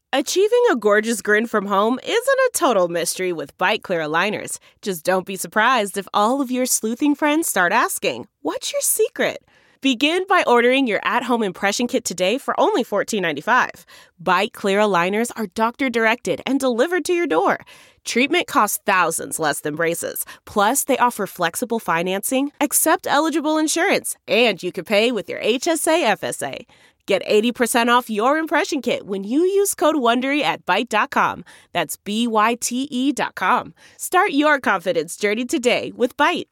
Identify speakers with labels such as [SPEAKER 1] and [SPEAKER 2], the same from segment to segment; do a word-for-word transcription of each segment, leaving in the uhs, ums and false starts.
[SPEAKER 1] Achieving a gorgeous grin from home isn't a total mystery with Byte Clear aligners. Just don't be surprised if all of your sleuthing friends start asking, "What's your secret?" Begin by ordering your at-home impression kit today for only fourteen ninety-five. Byte Clear aligners are doctor-directed and delivered to your door. Treatment costs thousands less than braces. Plus, they offer flexible financing, accept eligible insurance, and you can pay with your H S A F S A. Get eighty percent off your impression kit when you use code WONDERY at byte dot com. That's B Y T E dot com. Start your confidence journey today with Byte.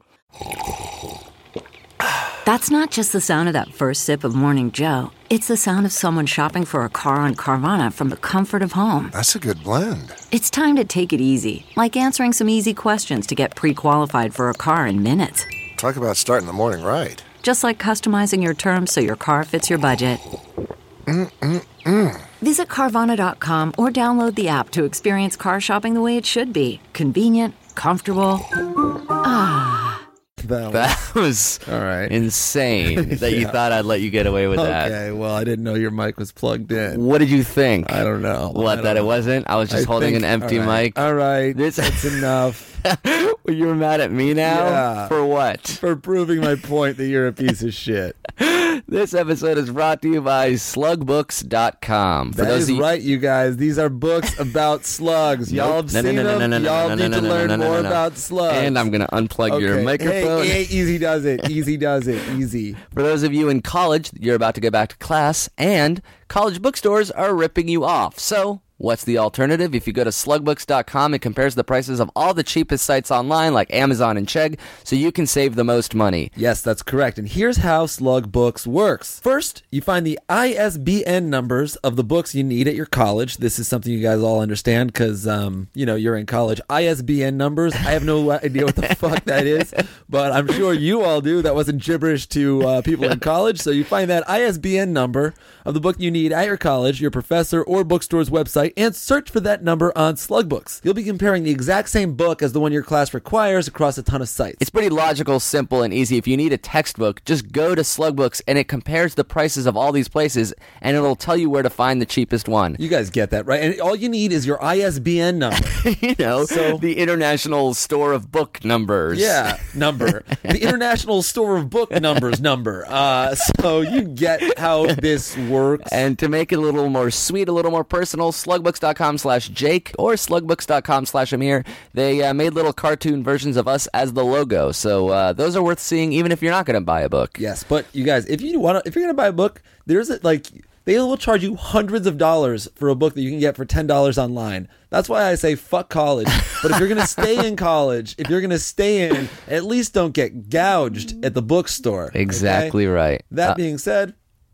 [SPEAKER 2] That's not just the sound of that first sip of Morning Joe. It's the sound of someone shopping for a car on Carvana from the comfort of home.
[SPEAKER 3] That's a good blend.
[SPEAKER 2] It's time to take it easy, like answering some easy questions to get pre-qualified for a car in minutes.
[SPEAKER 3] Talk about starting the morning right.
[SPEAKER 2] Just like customizing your terms so your car fits your budget.
[SPEAKER 3] Mm-mm-mm.
[SPEAKER 2] Visit Carvana dot com or download the app to experience car shopping the way it should be. Convenient, comfortable. Ah.
[SPEAKER 4] That was,
[SPEAKER 5] That was
[SPEAKER 4] all right.
[SPEAKER 5] insane that you
[SPEAKER 4] Yeah.
[SPEAKER 5] thought I'd let you get away with that.
[SPEAKER 4] Okay, well, I didn't know your mic was plugged in.
[SPEAKER 5] What did you think?
[SPEAKER 4] I don't know. I
[SPEAKER 5] What,
[SPEAKER 4] don't
[SPEAKER 5] that it
[SPEAKER 4] know.
[SPEAKER 5] wasn't? I was just
[SPEAKER 4] I
[SPEAKER 5] holding
[SPEAKER 4] think-
[SPEAKER 5] an empty
[SPEAKER 4] all right.
[SPEAKER 5] mic.
[SPEAKER 4] All right,
[SPEAKER 5] This-
[SPEAKER 4] that's enough
[SPEAKER 5] You were mad at me now?
[SPEAKER 4] Yeah.
[SPEAKER 5] For what?
[SPEAKER 4] for proving my point that you're a piece of shit.
[SPEAKER 5] This episode is brought to you by slug books dot com. For
[SPEAKER 4] That
[SPEAKER 5] those
[SPEAKER 4] is
[SPEAKER 5] of you-
[SPEAKER 4] right, you guys. These are books about slugs. Y'all have
[SPEAKER 5] No, no,
[SPEAKER 4] seen
[SPEAKER 5] no, no,
[SPEAKER 4] them.
[SPEAKER 5] no, no,
[SPEAKER 4] Y'all
[SPEAKER 5] no,
[SPEAKER 4] need
[SPEAKER 5] no,
[SPEAKER 4] to
[SPEAKER 5] no,
[SPEAKER 4] learn
[SPEAKER 5] no, no,
[SPEAKER 4] more
[SPEAKER 5] no, no.
[SPEAKER 4] about slugs.
[SPEAKER 5] And I'm going to unplug your
[SPEAKER 4] Okay.
[SPEAKER 5] microphone.
[SPEAKER 4] Hey, hey, easy does it. Easy does it. Easy.
[SPEAKER 5] For those of you in college, you're about to go back to class, and college bookstores are ripping you off. So, what's the alternative? If you go to slug books dot com, it compares the prices of all the cheapest sites online like Amazon and Chegg, so you can save the most money.
[SPEAKER 4] Yes, that's correct. And here's how Slug Books works. First, you find the I S B N numbers of the books you need at your college. This is something you guys all understand because, um, you know, you're in college. I S B N numbers, I have no idea what the fuck that is, but I'm sure you all do. That wasn't gibberish to uh, people in college. So you find that I S B N number of the book you need at your college, your professor, or bookstore's website, and search for that number on Slugbooks. You'll be comparing the exact same book as the one your class requires across a ton of sites.
[SPEAKER 5] It's pretty logical, simple, and easy. If you need a textbook, just go to Slugbooks, and it compares the prices of all these places, and it'll tell you where to find the cheapest one.
[SPEAKER 4] You guys get that, right? And all you need is your I S B N number.
[SPEAKER 5] You know,
[SPEAKER 4] So-
[SPEAKER 5] the International Store of Book Numbers.
[SPEAKER 4] Yeah, number. The International Store of Book Numbers number. Uh, so you get how this works.
[SPEAKER 5] And to make it a little more sweet, a little more personal, slugbooks dot com slash Jake or slugbooks dot com slash Amir. They uh, made little cartoon versions of us as the logo. So uh, those are worth seeing even if you're not going to buy a book.
[SPEAKER 4] Yes, but you guys, if you want to, if you're going to buy a book, there's a, like, they will charge you hundreds of dollars for a book that you can get for ten dollars online. That's why I say fuck college. But if you're going to stay in college, if you're going to stay in, at least don't get gouged at the bookstore. okay?
[SPEAKER 5] Exactly right.
[SPEAKER 4] That
[SPEAKER 5] Uh,
[SPEAKER 4] being said,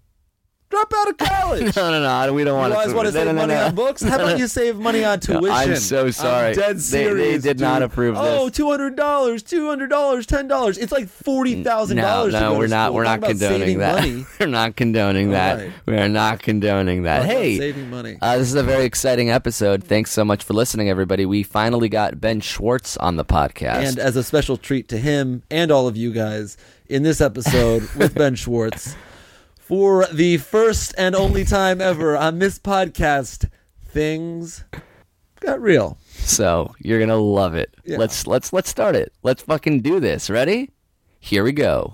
[SPEAKER 4] drop out of college.
[SPEAKER 5] No, no, no. We don't
[SPEAKER 4] You
[SPEAKER 5] want
[SPEAKER 4] guys want to
[SPEAKER 5] no,
[SPEAKER 4] save
[SPEAKER 5] no, no,
[SPEAKER 4] money
[SPEAKER 5] no.
[SPEAKER 4] on books? How about you save money on
[SPEAKER 5] No,
[SPEAKER 4] tuition?
[SPEAKER 5] I'm so sorry.
[SPEAKER 4] I'm dead
[SPEAKER 5] They-
[SPEAKER 4] serious.
[SPEAKER 5] they did not
[SPEAKER 4] dude.
[SPEAKER 5] approve this.
[SPEAKER 4] Oh, two hundred dollars, two hundred dollars, ten dollars. It's like forty thousand
[SPEAKER 5] No,
[SPEAKER 4] dollars.
[SPEAKER 5] no, we're not. We're not
[SPEAKER 4] Talk about
[SPEAKER 5] condoning
[SPEAKER 4] saving
[SPEAKER 5] that.
[SPEAKER 4] Money.
[SPEAKER 5] We're not condoning
[SPEAKER 4] All
[SPEAKER 5] that.
[SPEAKER 4] right.
[SPEAKER 5] We are not condoning that.
[SPEAKER 4] Talk about
[SPEAKER 5] Hey,
[SPEAKER 4] saving money.
[SPEAKER 5] Uh, this is a very exciting episode. Thanks so much for listening, everybody. We finally got Ben Schwartz on the podcast.
[SPEAKER 4] And as a special treat to him and all of you guys, in this episode with Ben Schwartz, for the first and only time ever on this podcast, things got real.
[SPEAKER 5] so you're gonna love it.
[SPEAKER 4] Yeah.
[SPEAKER 5] Let's let's let's start it. Let's fucking do this. Ready? Here we go.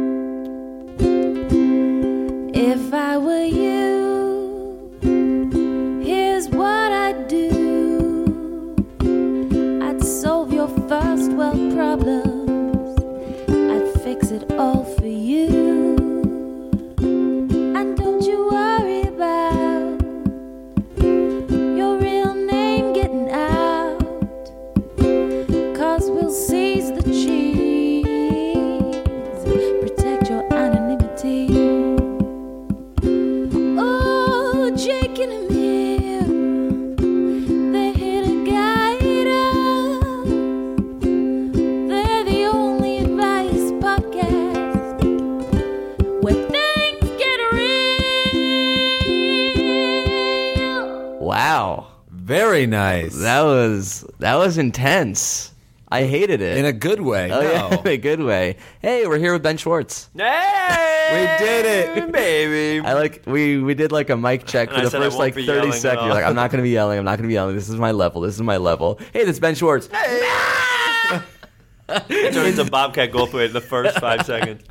[SPEAKER 6] If I were you, here's what I'd do. I'd solve your first world problems. I'd fix it all for you. And don't you worry about your real name getting out. 'Cause we'll seize the cheese. Protect your anonymity. Oh, Jake and Amir, they're here to guide us. They're the only advice podcast where things get real.
[SPEAKER 5] Wow,
[SPEAKER 7] Very nice.
[SPEAKER 5] that was that was intense. I hated it.
[SPEAKER 4] In a good way.
[SPEAKER 5] oh,
[SPEAKER 4] no.
[SPEAKER 5] yeah, in a good way. Hey, we're here with Ben Schwartz.
[SPEAKER 7] Hey,
[SPEAKER 4] We did it.
[SPEAKER 7] baby.
[SPEAKER 5] I like we we did like a mic check
[SPEAKER 7] And
[SPEAKER 5] for
[SPEAKER 7] I
[SPEAKER 5] the
[SPEAKER 7] said I
[SPEAKER 5] first
[SPEAKER 7] won't
[SPEAKER 5] like
[SPEAKER 7] be
[SPEAKER 5] thirty
[SPEAKER 7] yelling at
[SPEAKER 5] seconds.
[SPEAKER 7] all.
[SPEAKER 5] You're like, I'm not gonna be yelling. I'm not gonna be yelling. This is my level. This is my level. Hey, this is Ben Schwartz.
[SPEAKER 7] It turned into Bobcat Goldthwait in the first five seconds.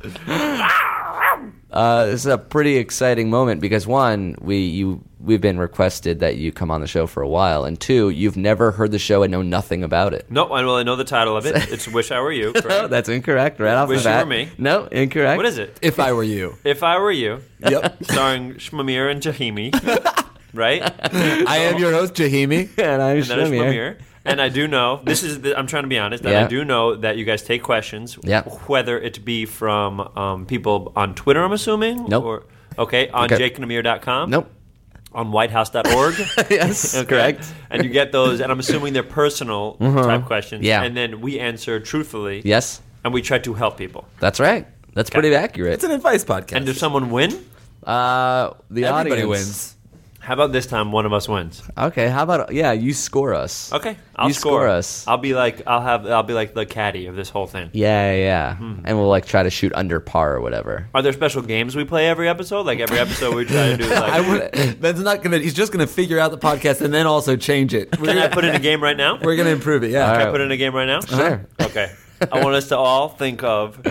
[SPEAKER 5] Uh, this is a pretty exciting moment because one, we you we've been requested that you come on the show for a while, and two, you've never heard the show and know nothing about it.
[SPEAKER 7] No, I well, I know the title of it. It's "Wish I Were You."
[SPEAKER 5] No,
[SPEAKER 7] Correct?
[SPEAKER 5] that's incorrect. Right off
[SPEAKER 7] Wish
[SPEAKER 5] the
[SPEAKER 7] You
[SPEAKER 5] bat.
[SPEAKER 7] Were Me.
[SPEAKER 5] No, incorrect.
[SPEAKER 7] What is it?
[SPEAKER 4] If I were you.
[SPEAKER 7] If I Were You,
[SPEAKER 4] Yep.
[SPEAKER 7] starring Shmamir and Jahimi, right?
[SPEAKER 4] I am your host, Jahimi.
[SPEAKER 5] And I'm
[SPEAKER 7] And that is
[SPEAKER 5] Shmamir.
[SPEAKER 7] Shmamir. And I do know this is. The, I'm trying to be honest. That
[SPEAKER 5] Yeah.
[SPEAKER 7] I do know that you guys take questions.
[SPEAKER 5] Yeah.
[SPEAKER 7] Whether it be from um, people on Twitter, I'm assuming.
[SPEAKER 5] Nope.
[SPEAKER 7] Or okay, on
[SPEAKER 5] Okay.
[SPEAKER 7] jake and amir dot com.
[SPEAKER 5] Nope.
[SPEAKER 7] On white house dot org.
[SPEAKER 5] Yes,
[SPEAKER 7] Okay.
[SPEAKER 5] correct.
[SPEAKER 7] And you get those, and I'm assuming they're personal type questions.
[SPEAKER 5] Yeah.
[SPEAKER 7] And then we answer truthfully.
[SPEAKER 5] Yes,
[SPEAKER 7] And we try to help people.
[SPEAKER 5] that's right. That's pretty accurate.
[SPEAKER 4] It's an advice podcast.
[SPEAKER 7] And does someone win?
[SPEAKER 5] Uh, the
[SPEAKER 4] Everybody
[SPEAKER 5] audience
[SPEAKER 4] wins.
[SPEAKER 7] How about this time one of us wins?
[SPEAKER 5] Okay, how about yeah? You score us.
[SPEAKER 7] Okay, I'll
[SPEAKER 5] You
[SPEAKER 7] score.
[SPEAKER 5] score us.
[SPEAKER 7] I'll be like I'll have I'll be like the caddy of this whole thing.
[SPEAKER 5] Yeah, yeah, yeah.
[SPEAKER 7] Hmm.
[SPEAKER 5] And we'll like try to shoot under par or whatever.
[SPEAKER 7] Are there special games we play every episode? Like every episode we try to do like.
[SPEAKER 4] I would, Ben's not gonna. He's just gonna figure out the podcast and then also change it.
[SPEAKER 7] Can I put in a game right now?
[SPEAKER 4] We're gonna improve it. Yeah.
[SPEAKER 5] All
[SPEAKER 7] Can I
[SPEAKER 5] right.
[SPEAKER 7] put in a game right now?
[SPEAKER 5] Sure.
[SPEAKER 7] Okay. I want us to all think of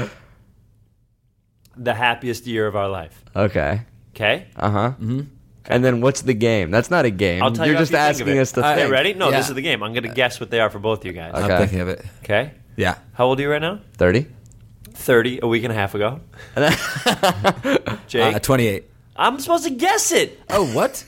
[SPEAKER 7] the happiest year of our life.
[SPEAKER 5] Okay.
[SPEAKER 7] Okay?
[SPEAKER 5] Uh huh. Mm-hmm. And then what's the game? That's not a game.
[SPEAKER 7] I'll tell
[SPEAKER 5] You're
[SPEAKER 7] you
[SPEAKER 5] just
[SPEAKER 7] after you think
[SPEAKER 5] asking
[SPEAKER 7] of it.
[SPEAKER 5] us to
[SPEAKER 7] Okay,
[SPEAKER 5] think.
[SPEAKER 7] ready? No,
[SPEAKER 4] Yeah.
[SPEAKER 7] this is the game. I'm going to guess what they are for both you guys.
[SPEAKER 5] Okay.
[SPEAKER 4] I'm thinking of it.
[SPEAKER 7] Okay?
[SPEAKER 4] Yeah.
[SPEAKER 7] How old are you right now?
[SPEAKER 5] Thirty.
[SPEAKER 7] thirty, a week and a half ago. Jake?
[SPEAKER 4] Uh, twenty-eight.
[SPEAKER 7] I'm supposed to guess it.
[SPEAKER 4] Oh, what?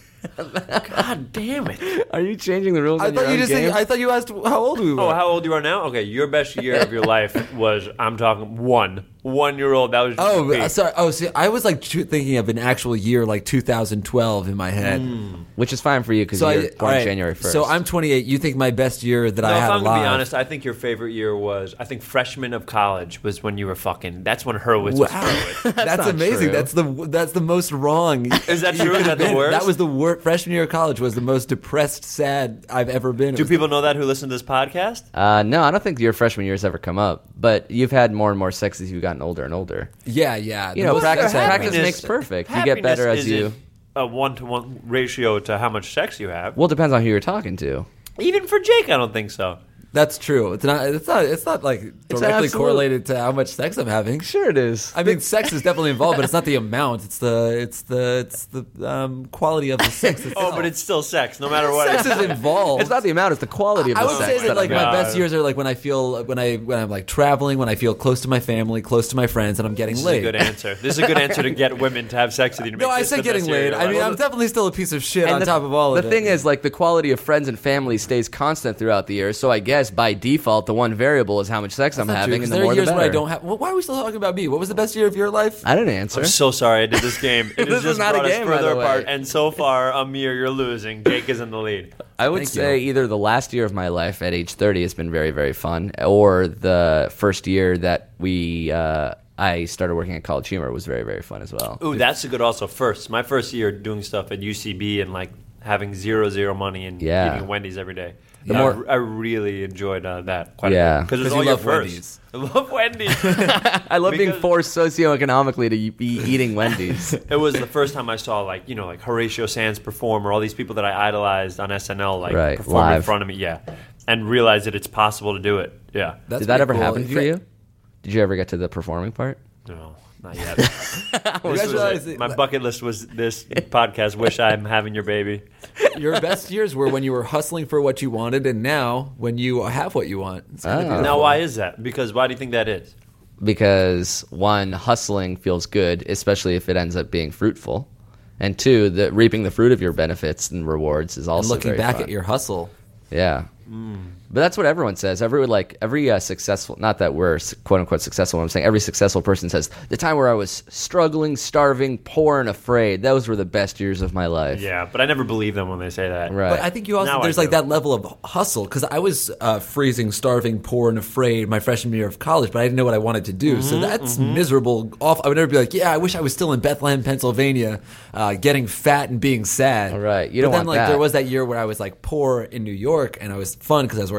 [SPEAKER 7] God damn it.
[SPEAKER 5] Are you changing the rules?
[SPEAKER 4] I
[SPEAKER 5] in your
[SPEAKER 4] thought you
[SPEAKER 5] own
[SPEAKER 4] just.
[SPEAKER 5] game?
[SPEAKER 4] Said, I thought you asked how old we were.
[SPEAKER 7] Oh, how old you are now? Okay, your best year of your life was, I'm talking one. One year old. That was just
[SPEAKER 4] Oh,
[SPEAKER 7] me.
[SPEAKER 4] uh, sorry. Oh, see, I was like tr- thinking of an actual year, like two thousand twelve, in my head.
[SPEAKER 5] Which is fine for you because
[SPEAKER 4] So
[SPEAKER 5] you're
[SPEAKER 4] I,
[SPEAKER 5] born
[SPEAKER 4] all right,
[SPEAKER 5] January first.
[SPEAKER 4] So I'm twenty-eight. You think my best year that I
[SPEAKER 7] No, if
[SPEAKER 4] had
[SPEAKER 7] I'm
[SPEAKER 4] alive?
[SPEAKER 7] gonna be honest, I think your favorite year was I think freshman of college was when you were fucking. That's when Hurwitz was
[SPEAKER 4] Wow.
[SPEAKER 7] Hurwitz.
[SPEAKER 4] that's
[SPEAKER 5] not
[SPEAKER 4] amazing.
[SPEAKER 5] true.
[SPEAKER 4] That's the that's the most wrong.
[SPEAKER 7] Is that true? Is that the worst?
[SPEAKER 4] That was the worst. Freshman year of college was the most depressed, sad I've ever been. It
[SPEAKER 7] Do
[SPEAKER 4] was
[SPEAKER 7] people know that who listen to this podcast?
[SPEAKER 5] uh, no, I don't think your freshman year has ever come up. But you've had more and more sex as you've gotten older and older.
[SPEAKER 4] the- yeah, yeah.
[SPEAKER 5] You know,
[SPEAKER 4] The-
[SPEAKER 5] practice
[SPEAKER 4] the
[SPEAKER 5] practice
[SPEAKER 7] happiness-
[SPEAKER 5] makes perfect. You get
[SPEAKER 7] Happiness
[SPEAKER 5] better as
[SPEAKER 7] isn't
[SPEAKER 5] you.
[SPEAKER 7] a one to one ratio to how much sex you have.
[SPEAKER 5] Well, it depends on who you're talking to.
[SPEAKER 7] Even for Jake, I don't think so.
[SPEAKER 4] That's true. It's not. It's not. It's not like directly
[SPEAKER 5] absolute-
[SPEAKER 4] correlated to how much sex I'm having.
[SPEAKER 5] Sure, it is.
[SPEAKER 4] I mean, sex is definitely involved, but it's not the amount. It's the. It's the. It's the um, quality of the sex.
[SPEAKER 7] Oh,
[SPEAKER 4] itself.
[SPEAKER 7] but it's still sex, no matter what.
[SPEAKER 4] sex is involved.
[SPEAKER 5] It's not the amount; it's the quality of the
[SPEAKER 4] I would
[SPEAKER 5] sex.
[SPEAKER 4] say that like
[SPEAKER 5] I'm
[SPEAKER 4] my
[SPEAKER 5] having.
[SPEAKER 4] best years are like when I feel when I when I'm like traveling, when I feel close to my family, close to my friends, and I'm getting
[SPEAKER 7] This is
[SPEAKER 4] laid.
[SPEAKER 7] a good answer. This is a good answer to get women to have sex with you. To
[SPEAKER 4] No,
[SPEAKER 7] make
[SPEAKER 4] I
[SPEAKER 7] this
[SPEAKER 4] said
[SPEAKER 7] the
[SPEAKER 4] getting
[SPEAKER 7] best year of
[SPEAKER 4] laid.
[SPEAKER 7] your
[SPEAKER 4] I mean,
[SPEAKER 7] life.
[SPEAKER 4] I'm definitely still a piece of shit
[SPEAKER 5] And
[SPEAKER 4] on
[SPEAKER 5] the,
[SPEAKER 4] top of all of
[SPEAKER 5] the
[SPEAKER 4] it.
[SPEAKER 5] thing is, like, the quality of friends and family stays constant throughout the year. So I guess by default, the one variable is how much sex I'm
[SPEAKER 4] That's not
[SPEAKER 5] having,
[SPEAKER 4] true, 'cause
[SPEAKER 5] and the
[SPEAKER 4] there are
[SPEAKER 5] more
[SPEAKER 4] years
[SPEAKER 5] the
[SPEAKER 4] where I
[SPEAKER 5] better.
[SPEAKER 4] don't have. Well, why are we still talking about me? What was the best year of your life?
[SPEAKER 5] I didn't answer.
[SPEAKER 7] I'm so sorry I did this game. It
[SPEAKER 5] This
[SPEAKER 7] has
[SPEAKER 5] is
[SPEAKER 7] just
[SPEAKER 5] not a
[SPEAKER 7] brought
[SPEAKER 5] game,
[SPEAKER 7] us
[SPEAKER 5] by
[SPEAKER 7] further
[SPEAKER 5] the way.
[SPEAKER 7] apart. And so far, Amir, you're losing. Jake is in the lead.
[SPEAKER 5] I would
[SPEAKER 4] Thank
[SPEAKER 5] say
[SPEAKER 4] you.
[SPEAKER 5] either the last year of my life at age thirty has been very, very fun, or the first year that we uh, I started working at College Humor was very, very fun as well.
[SPEAKER 7] Ooh, that's a good also. First, my first year doing stuff at U C B and like having zero zero money and
[SPEAKER 5] Yeah.
[SPEAKER 7] eating Wendy's every day.
[SPEAKER 5] The
[SPEAKER 7] Yeah,
[SPEAKER 5] more-
[SPEAKER 7] I, I really enjoyed uh, that quite
[SPEAKER 5] Yeah.
[SPEAKER 7] a bit because it was
[SPEAKER 4] 'Cause
[SPEAKER 7] all
[SPEAKER 4] you
[SPEAKER 7] your
[SPEAKER 4] love
[SPEAKER 7] first.
[SPEAKER 4] Wendy's.
[SPEAKER 7] I love Wendy's.
[SPEAKER 5] I love being
[SPEAKER 7] Because-
[SPEAKER 5] forced socioeconomically to be eating Wendy's.
[SPEAKER 7] It was the first time I saw like you know like Horatio Sands perform or all these people that I idolized on S N L like
[SPEAKER 5] Right,
[SPEAKER 7] perform in
[SPEAKER 5] live.
[SPEAKER 7] front of me. Yeah, and realize that it's possible to do it. Yeah.
[SPEAKER 4] That's
[SPEAKER 5] Did that
[SPEAKER 4] pretty
[SPEAKER 5] ever
[SPEAKER 4] cool.
[SPEAKER 5] happen for you? Did you ever get to the performing part?
[SPEAKER 7] No, not yet.
[SPEAKER 4] You
[SPEAKER 7] This
[SPEAKER 4] guys
[SPEAKER 7] was
[SPEAKER 4] realize
[SPEAKER 7] it.
[SPEAKER 4] that-
[SPEAKER 7] My bucket list was this podcast. Wish I'm having your baby.
[SPEAKER 4] Your best years were when you were hustling for what you wanted, and now when you have what you want. It's kinda
[SPEAKER 5] Oh.
[SPEAKER 4] beautiful.
[SPEAKER 7] Now, why is that? Because why do you think that is?
[SPEAKER 5] Because one, hustling feels good, especially if it ends up being fruitful, and two, the reaping the fruit of your benefits and rewards is
[SPEAKER 4] And
[SPEAKER 5] also
[SPEAKER 4] looking
[SPEAKER 5] very
[SPEAKER 4] back
[SPEAKER 5] fun.
[SPEAKER 4] at your hustle.
[SPEAKER 5] Yeah. But that's what everyone says. Every like every uh, successful, not that we're quote unquote successful. I'm saying every successful person says the time where I was struggling, starving, poor, and afraid. Those were the best years of my life.
[SPEAKER 7] Yeah, but I never believe them when they say that.
[SPEAKER 5] Right.
[SPEAKER 4] But I think you also
[SPEAKER 7] Now I
[SPEAKER 4] there's like
[SPEAKER 7] do.
[SPEAKER 4] that level of hustle because I was uh, freezing, starving, poor, and afraid my freshman year of college, but I didn't know what I wanted to do. So that's miserable. Off, I would never be like, yeah, I wish I was still in Bethlehem, Pennsylvania, uh, getting fat and being sad.
[SPEAKER 5] Right. You
[SPEAKER 4] but
[SPEAKER 5] don't
[SPEAKER 4] then
[SPEAKER 5] want
[SPEAKER 4] like
[SPEAKER 5] that.
[SPEAKER 4] there was that year where I was like poor in New York, and I was fun because I was working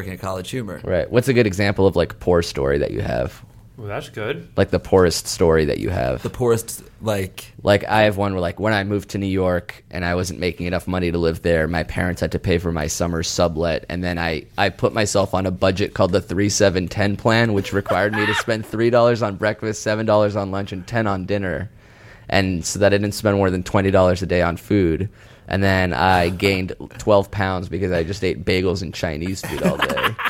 [SPEAKER 4] working at College Humor.
[SPEAKER 5] Right. What's a good example of like poor story that you have?
[SPEAKER 7] Well, that's good.
[SPEAKER 5] Like the poorest story that you have.
[SPEAKER 4] The poorest, like...
[SPEAKER 5] Like I have one where like when I moved to New York and I wasn't making enough money to live there, my parents had to pay for my summer sublet, and then I, I put myself on a budget called the three seven ten plan, which required me to spend three dollars on breakfast, seven dollars on lunch, and ten dollars on dinner. And so that I didn't spend more than twenty dollars a day on food. And then I gained twelve pounds because I just ate bagels and Chinese food all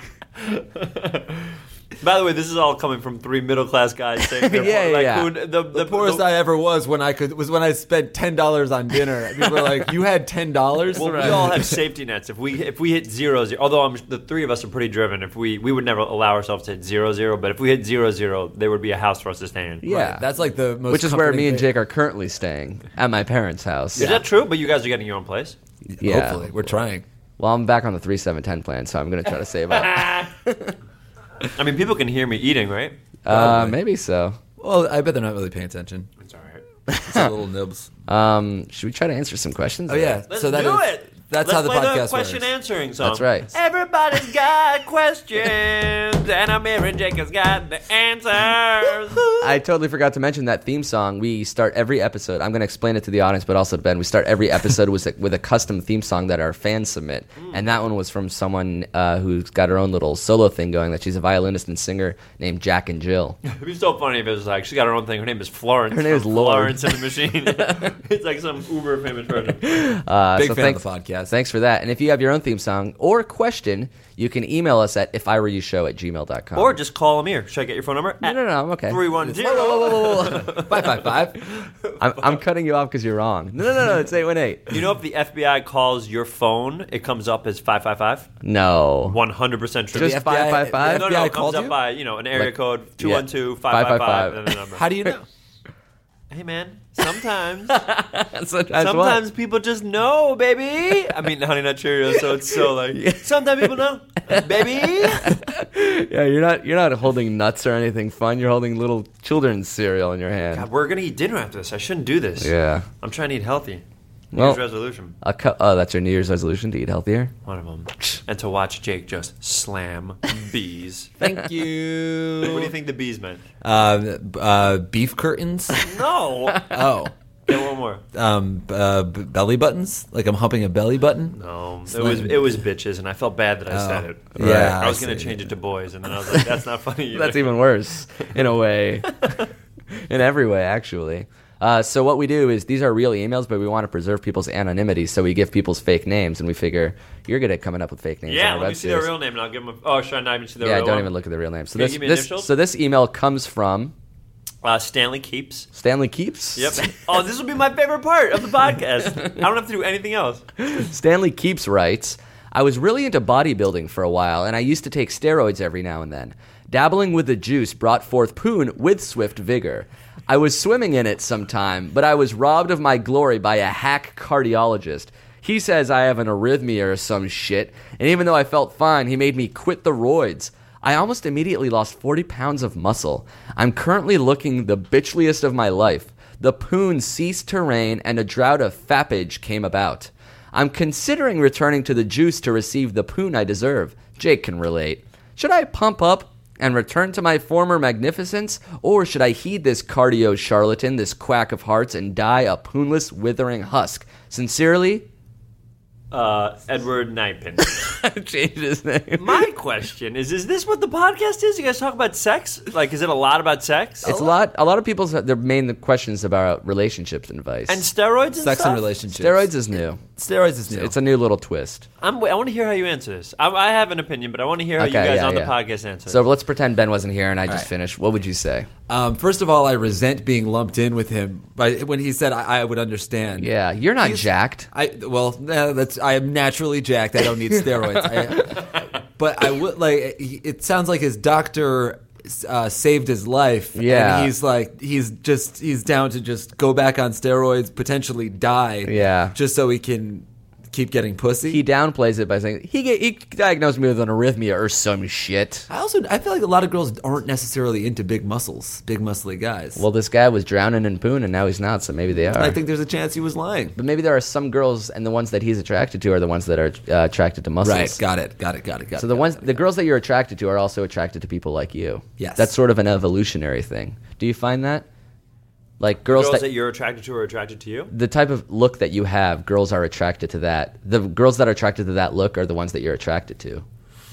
[SPEAKER 5] day.
[SPEAKER 7] By the way, this is all coming from three middle class guys saying they're
[SPEAKER 5] Yeah,
[SPEAKER 7] poor. Like,
[SPEAKER 5] yeah.
[SPEAKER 7] who, the, the,
[SPEAKER 4] The poorest
[SPEAKER 7] the,
[SPEAKER 4] I ever was when I could was when I spent ten dollars on dinner. People were like, "You had ten dollars?"
[SPEAKER 7] Well, we all have safety nets. If we if we hit zero zero, although I'm, the three of us are pretty driven. If we we would never allow ourselves to hit zero zero, but if we hit zero zero, there would be a house for us to stay in.
[SPEAKER 5] Yeah.
[SPEAKER 4] That's like the most.
[SPEAKER 5] Which is where
[SPEAKER 4] comforting
[SPEAKER 5] me and
[SPEAKER 4] thing.
[SPEAKER 5] Jake are currently staying, at my parents' house.
[SPEAKER 7] Is that true? But you guys are getting your own place.
[SPEAKER 5] Yeah.
[SPEAKER 4] Hopefully, we're trying.
[SPEAKER 5] Well, I'm back on the three seven ten plan, so I'm going to try to save up.
[SPEAKER 7] I mean, people can hear me eating, right?
[SPEAKER 5] uh, maybe so.
[SPEAKER 4] Well, I bet they're not really paying attention.
[SPEAKER 7] It's all right.
[SPEAKER 4] It's a little nibs.
[SPEAKER 5] Um, should we try to answer some questions?
[SPEAKER 4] Oh yeah,
[SPEAKER 7] Let's
[SPEAKER 4] so that
[SPEAKER 7] do
[SPEAKER 4] is-
[SPEAKER 7] it.
[SPEAKER 4] That's
[SPEAKER 7] Let's
[SPEAKER 4] how the
[SPEAKER 7] play
[SPEAKER 4] podcast
[SPEAKER 7] the question
[SPEAKER 4] works.
[SPEAKER 7] answering song.
[SPEAKER 5] That's right.
[SPEAKER 7] Everybody's got questions, and Amir and Jake has got the answers.
[SPEAKER 5] I totally forgot to mention that theme song. We start every episode. I'm going to explain it to the audience, but also to Ben. We start every episode with a, with a custom theme song that our fans submit, and that one was from someone uh, who's got her own little solo thing going. That she's a violinist and singer named Jack and Jill.
[SPEAKER 7] It'd be so funny if it was like she got her own thing. Her name is Florence.
[SPEAKER 5] Her name is
[SPEAKER 7] from
[SPEAKER 5] Lord.
[SPEAKER 7] Florence and the Machine. It's like some uber famous person.
[SPEAKER 5] Uh,
[SPEAKER 4] Big
[SPEAKER 5] so
[SPEAKER 4] fan
[SPEAKER 5] thanks,
[SPEAKER 4] of the podcast.
[SPEAKER 5] Thanks for that. And if you have your own theme song or question, you can email us at if I were you show at gmail dot com.
[SPEAKER 7] Or just call Amir. Should I get your phone number?
[SPEAKER 5] no, no, no, I'm okay.
[SPEAKER 7] three one zero.
[SPEAKER 5] Whoa, whoa, whoa, whoa, whoa.
[SPEAKER 4] Five five five.
[SPEAKER 5] I'm, I'm cutting you off because you're wrong. No, no, no, no. It's eight one eight.
[SPEAKER 7] You know, if the F B I calls your phone, it comes up as five five five.
[SPEAKER 5] No.
[SPEAKER 7] One hundred percent true.
[SPEAKER 5] Just
[SPEAKER 4] F B I
[SPEAKER 5] five five five.
[SPEAKER 7] no,
[SPEAKER 4] F B
[SPEAKER 7] no,
[SPEAKER 4] I
[SPEAKER 7] it comes
[SPEAKER 4] called
[SPEAKER 7] up
[SPEAKER 4] you?
[SPEAKER 7] by you know an area
[SPEAKER 5] Like-
[SPEAKER 7] code two one two five five five and then the number.
[SPEAKER 4] How do you know?
[SPEAKER 7] Hey man, sometimes
[SPEAKER 5] So- that's
[SPEAKER 7] sometimes
[SPEAKER 5] what?
[SPEAKER 7] people just know, baby. I mean, Honey Nut Cheerios, so it's so like sometimes people know, baby.
[SPEAKER 5] Yeah, you're not you're not holding nuts or anything fun. You're holding little children's cereal in your hand.
[SPEAKER 7] God, we're gonna eat dinner after this. I shouldn't do this.
[SPEAKER 5] Yeah.
[SPEAKER 7] I'm trying to eat healthy. New
[SPEAKER 5] Well-
[SPEAKER 7] Year's resolution.
[SPEAKER 5] A cu- oh, that's your New Year's resolution to eat healthier.
[SPEAKER 7] One of them. And to watch Jake just slam bees.
[SPEAKER 4] Thank you.
[SPEAKER 7] What do you think the bees meant?
[SPEAKER 4] Uh, uh, beef curtains.
[SPEAKER 7] No.
[SPEAKER 4] Oh.
[SPEAKER 7] Get one more.
[SPEAKER 4] Um, uh, b- belly buttons. Like I'm humping a belly button.
[SPEAKER 7] No, it was it was bitches, and I felt bad that I said it.
[SPEAKER 4] Yeah,
[SPEAKER 7] I was
[SPEAKER 4] I
[SPEAKER 7] gonna
[SPEAKER 4] see.
[SPEAKER 7] change it to boys, and then I was like, that's not funny. Either.
[SPEAKER 5] That's even worse in a way. In every way, actually. Uh, so what we do is these are real emails, but we want to preserve people's anonymity, so we give people's fake names, and we figure you're good at coming up with fake names.
[SPEAKER 7] Yeah,
[SPEAKER 5] on our
[SPEAKER 7] let me
[SPEAKER 5] web
[SPEAKER 7] see their
[SPEAKER 5] series.
[SPEAKER 7] real name, and I'll give them. A, oh, should I not even see their
[SPEAKER 5] Yeah,
[SPEAKER 7] real
[SPEAKER 5] don't
[SPEAKER 7] one?
[SPEAKER 5] even look at the real name. So
[SPEAKER 7] Can you
[SPEAKER 5] this,
[SPEAKER 7] give me
[SPEAKER 5] this
[SPEAKER 7] initials?
[SPEAKER 5] so this email comes from
[SPEAKER 7] Uh, Stanley Keeps.
[SPEAKER 5] Stanley Keeps.
[SPEAKER 7] Yep. Oh, this will be my favorite part of the podcast. I don't have to do anything else.
[SPEAKER 5] Stanley Keeps writes, I was really into bodybuilding for a while, and I used to take steroids every now and then. Dabbling with the juice brought forth poon with swift vigor. I was swimming in it sometime, but I was robbed of my glory by a hack cardiologist. He says I have an arrhythmia or some shit, and even though I felt fine, he made me quit the roids. I almost immediately lost forty pounds of muscle. I'm currently looking the bitchliest of my life. The poon ceased to rain, and a drought of fappage came about. I'm considering returning to the juice to receive the poon I deserve. Jake can relate. Should I pump up and return to my former magnificence, or should I heed this cardio charlatan, this quack of hearts, and die a poonless, withering husk? Sincerely,
[SPEAKER 7] Uh, Edward Nipin.
[SPEAKER 5] changed his name.
[SPEAKER 7] My question is: Is this what the podcast is? You guys talk about sex? Like, is it a lot about sex?
[SPEAKER 5] It's a lot. A lot of people's their main questions about relationships and advice.
[SPEAKER 7] and steroids and
[SPEAKER 4] Sex
[SPEAKER 7] stuff?
[SPEAKER 4] and relationships.
[SPEAKER 5] Steroids is new.
[SPEAKER 4] Steroids is new.
[SPEAKER 5] It's a new little twist.
[SPEAKER 7] I'm, I want to hear how you answer this. I, I have an opinion, but I want to hear how
[SPEAKER 5] Okay,
[SPEAKER 7] you guys
[SPEAKER 5] yeah,
[SPEAKER 7] on
[SPEAKER 5] yeah.
[SPEAKER 7] the podcast answer.
[SPEAKER 5] So let's pretend Ben wasn't here and I just
[SPEAKER 4] right.
[SPEAKER 5] finished. What would you say?
[SPEAKER 4] Um, first of all, I resent being lumped in with him. But when he said I, I would understand.
[SPEAKER 5] Yeah, you're not
[SPEAKER 4] He's-
[SPEAKER 5] jacked.
[SPEAKER 4] I well, no, that's I am naturally jacked. I don't need steroids. I, but I would like. he- It sounds like his doctor uh, saved his life.
[SPEAKER 5] Yeah.
[SPEAKER 4] and he's like he's just he's down to just go back on steroids, potentially die.
[SPEAKER 5] Yeah.
[SPEAKER 4] just so he can keep getting pussy.
[SPEAKER 5] He downplays it by saying he get, he diagnosed me with an arrhythmia or some shit.
[SPEAKER 4] I also I feel like a lot of girls aren't necessarily into big muscles, big muscly guys.
[SPEAKER 5] Well, this guy was drowning in poon, and now he's not, so maybe they are.
[SPEAKER 4] I think there's a chance he was lying.
[SPEAKER 5] But maybe there are some girls, and the ones that he's attracted to are the ones that are uh, attracted to muscles.
[SPEAKER 4] Right, got it, got it, got it, got
[SPEAKER 5] So
[SPEAKER 4] it.
[SPEAKER 5] the
[SPEAKER 4] got
[SPEAKER 5] ones,
[SPEAKER 4] it, got
[SPEAKER 5] the
[SPEAKER 4] it.
[SPEAKER 5] girls that you're attracted to are also attracted to people like you.
[SPEAKER 4] Yes.
[SPEAKER 5] That's sort of an evolutionary thing. Do you find that? Like girls,
[SPEAKER 7] Girls
[SPEAKER 5] that,
[SPEAKER 7] that you're attracted to are attracted to you?
[SPEAKER 5] the type of look that you have, girls are attracted to that. The girls that are attracted to that look are the ones that you're attracted to.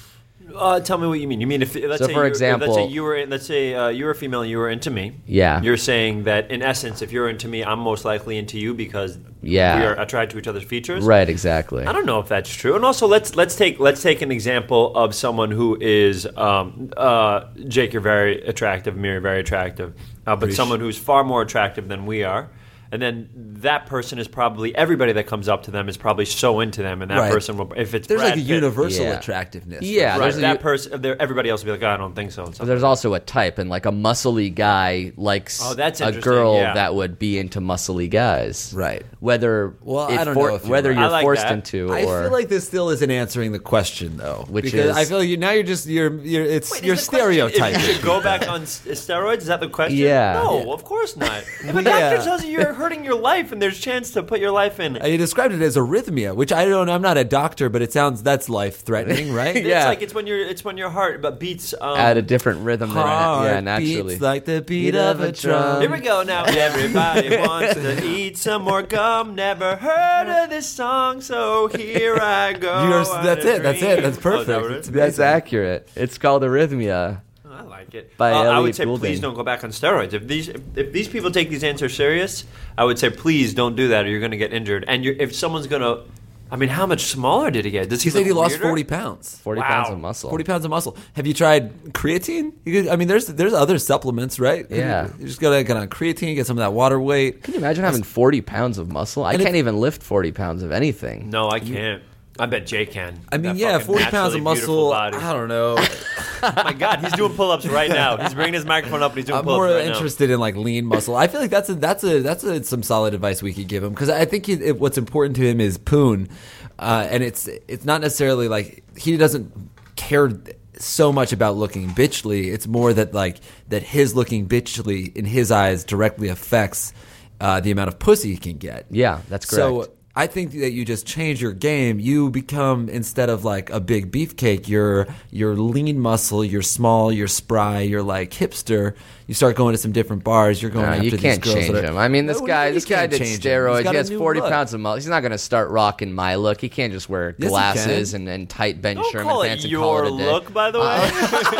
[SPEAKER 7] Uh, tell me what you mean. You mean if let's
[SPEAKER 5] So,
[SPEAKER 7] say
[SPEAKER 5] for
[SPEAKER 7] you-
[SPEAKER 5] example-
[SPEAKER 7] let's say you were let's say uh, you were a female and you were into me.
[SPEAKER 5] Yeah.
[SPEAKER 7] You're saying that in essence, if you're into me, I'm most likely into you because
[SPEAKER 5] Yeah.
[SPEAKER 7] we are attracted to each other's features.
[SPEAKER 5] Right, exactly.
[SPEAKER 7] I don't know if that's true. And also, let's let's take let's take an example of someone who is um, uh, Jake. You're very attractive. Miri, very attractive. Uh, but someone who's far more attractive than we are. And then that person is probably everybody that comes up to them is probably so into them, and that
[SPEAKER 4] Right.
[SPEAKER 7] person will. If it's
[SPEAKER 4] There's
[SPEAKER 7] Brad
[SPEAKER 4] like a
[SPEAKER 7] Pitt,
[SPEAKER 4] universal
[SPEAKER 5] Yeah.
[SPEAKER 4] attractiveness.
[SPEAKER 5] Yeah,
[SPEAKER 7] right?
[SPEAKER 5] there's a-
[SPEAKER 7] That person, there- everybody else will be like, oh, I don't think so. And stuff.
[SPEAKER 5] There's also a type, and like a muscly guy likes
[SPEAKER 7] Oh, that's
[SPEAKER 5] a
[SPEAKER 7] interesting,
[SPEAKER 5] girl
[SPEAKER 7] yeah.
[SPEAKER 5] that would be into muscly guys.
[SPEAKER 4] Right.
[SPEAKER 5] Whether
[SPEAKER 4] Well,
[SPEAKER 5] it
[SPEAKER 4] I don't
[SPEAKER 5] for-
[SPEAKER 4] know if you're
[SPEAKER 5] whether
[SPEAKER 4] right.
[SPEAKER 5] you're
[SPEAKER 7] I like
[SPEAKER 5] forced
[SPEAKER 7] that.
[SPEAKER 5] into,
[SPEAKER 4] I
[SPEAKER 5] or
[SPEAKER 4] feel like this still isn't answering the question though,
[SPEAKER 5] Which
[SPEAKER 4] because
[SPEAKER 5] is-
[SPEAKER 4] I feel like you, now you're just you're you're it's
[SPEAKER 7] Wait,
[SPEAKER 4] you're
[SPEAKER 7] is the question
[SPEAKER 4] stereotyping.
[SPEAKER 7] If you should go back on s- steroids? Is that the question?
[SPEAKER 5] Yeah.
[SPEAKER 7] No,
[SPEAKER 4] Yeah.
[SPEAKER 7] of course not. If a
[SPEAKER 4] Yeah.
[SPEAKER 7] doctor tells you you're hurting your life and there's a chance to put your life in,
[SPEAKER 4] You described it as arrhythmia, which I don't. I'm not a doctor, but it sounds that's life threatening, right?
[SPEAKER 7] it's
[SPEAKER 5] Yeah.
[SPEAKER 7] like it's when your it's when your heart but beats. Um,
[SPEAKER 5] at a different rhythm than
[SPEAKER 4] Heart
[SPEAKER 5] yeah, naturally.
[SPEAKER 4] beats like the beat of a drum.
[SPEAKER 7] Here we go now. Everybody wants to eat some more gum. Never heard of this song, so here I go.
[SPEAKER 4] You're-
[SPEAKER 7] on
[SPEAKER 4] that's
[SPEAKER 7] a
[SPEAKER 4] it, that's
[SPEAKER 7] dream.
[SPEAKER 4] it, that's
[SPEAKER 7] Oh, is that
[SPEAKER 4] perfect.
[SPEAKER 7] what it
[SPEAKER 4] It's
[SPEAKER 7] is?
[SPEAKER 5] That's accurate. It's called arrhythmia.
[SPEAKER 7] I like it.
[SPEAKER 5] By
[SPEAKER 7] Uh, I
[SPEAKER 5] Elliot
[SPEAKER 7] would say
[SPEAKER 5] Goulding.
[SPEAKER 7] please don't go back on steroids. If these if, if these people take these answers serious, I would say please don't do that, or you're going to get injured. And you're, if someone's going to, I mean, how much smaller did he get? Does he,
[SPEAKER 4] He said
[SPEAKER 7] look
[SPEAKER 4] he lost
[SPEAKER 7] weirder?
[SPEAKER 4] forty pounds.
[SPEAKER 5] Forty
[SPEAKER 7] Wow.
[SPEAKER 5] pounds of muscle.
[SPEAKER 4] Forty pounds of muscle. Have you tried creatine? You could, I mean, there's there's other supplements, right?
[SPEAKER 5] Yeah.
[SPEAKER 4] You just gotta get on creatine, get some of that water weight.
[SPEAKER 5] Can you imagine having forty pounds of muscle? I
[SPEAKER 4] And if-
[SPEAKER 5] can't even lift forty pounds of anything.
[SPEAKER 7] No, I can't. I bet Jay can.
[SPEAKER 4] I mean,
[SPEAKER 7] That
[SPEAKER 4] yeah,
[SPEAKER 7] fucking
[SPEAKER 4] forty pounds of
[SPEAKER 7] naturally beautiful
[SPEAKER 4] muscle.
[SPEAKER 7] body.
[SPEAKER 4] I don't know.
[SPEAKER 7] Oh my God, he's doing pull-ups right now. He's bringing his microphone up and he's doing
[SPEAKER 4] I'm
[SPEAKER 7] pull-ups
[SPEAKER 4] more
[SPEAKER 7] right
[SPEAKER 4] interested in like lean muscle. I feel like that's a that's a that's a, some solid advice we could give him because I think he, it, what's important to him is poon, uh, and it's it's not necessarily like he doesn't care so much about looking bitchly. It's more that like that his looking bitchly in his eyes directly affects uh, the amount of pussy he can get.
[SPEAKER 5] Yeah, that's correct.
[SPEAKER 4] So I think that you just change your game. You become, instead of like a big beefcake, you're you're lean muscle, you're small, you're spry, you're like hipster. You start going to some different bars. You're going
[SPEAKER 5] No,
[SPEAKER 4] after
[SPEAKER 5] you
[SPEAKER 4] these
[SPEAKER 5] can't
[SPEAKER 4] girls
[SPEAKER 5] change
[SPEAKER 4] that are,
[SPEAKER 5] him. I mean, this
[SPEAKER 4] No,
[SPEAKER 5] guy,
[SPEAKER 4] you
[SPEAKER 5] this guy
[SPEAKER 4] can't
[SPEAKER 5] did
[SPEAKER 4] change him. He's
[SPEAKER 5] steroids.
[SPEAKER 4] got
[SPEAKER 5] He
[SPEAKER 4] a
[SPEAKER 5] has
[SPEAKER 4] new
[SPEAKER 5] forty
[SPEAKER 4] look.
[SPEAKER 5] pounds of muscle. He's not going to start rocking my look. He can't just wear
[SPEAKER 4] Yes, he
[SPEAKER 5] glasses
[SPEAKER 4] can.
[SPEAKER 5] and, and tight Ben
[SPEAKER 7] Don't
[SPEAKER 5] Sherman
[SPEAKER 7] call
[SPEAKER 5] pants
[SPEAKER 7] it
[SPEAKER 5] and call
[SPEAKER 7] your
[SPEAKER 5] it a day.
[SPEAKER 7] look, by the way.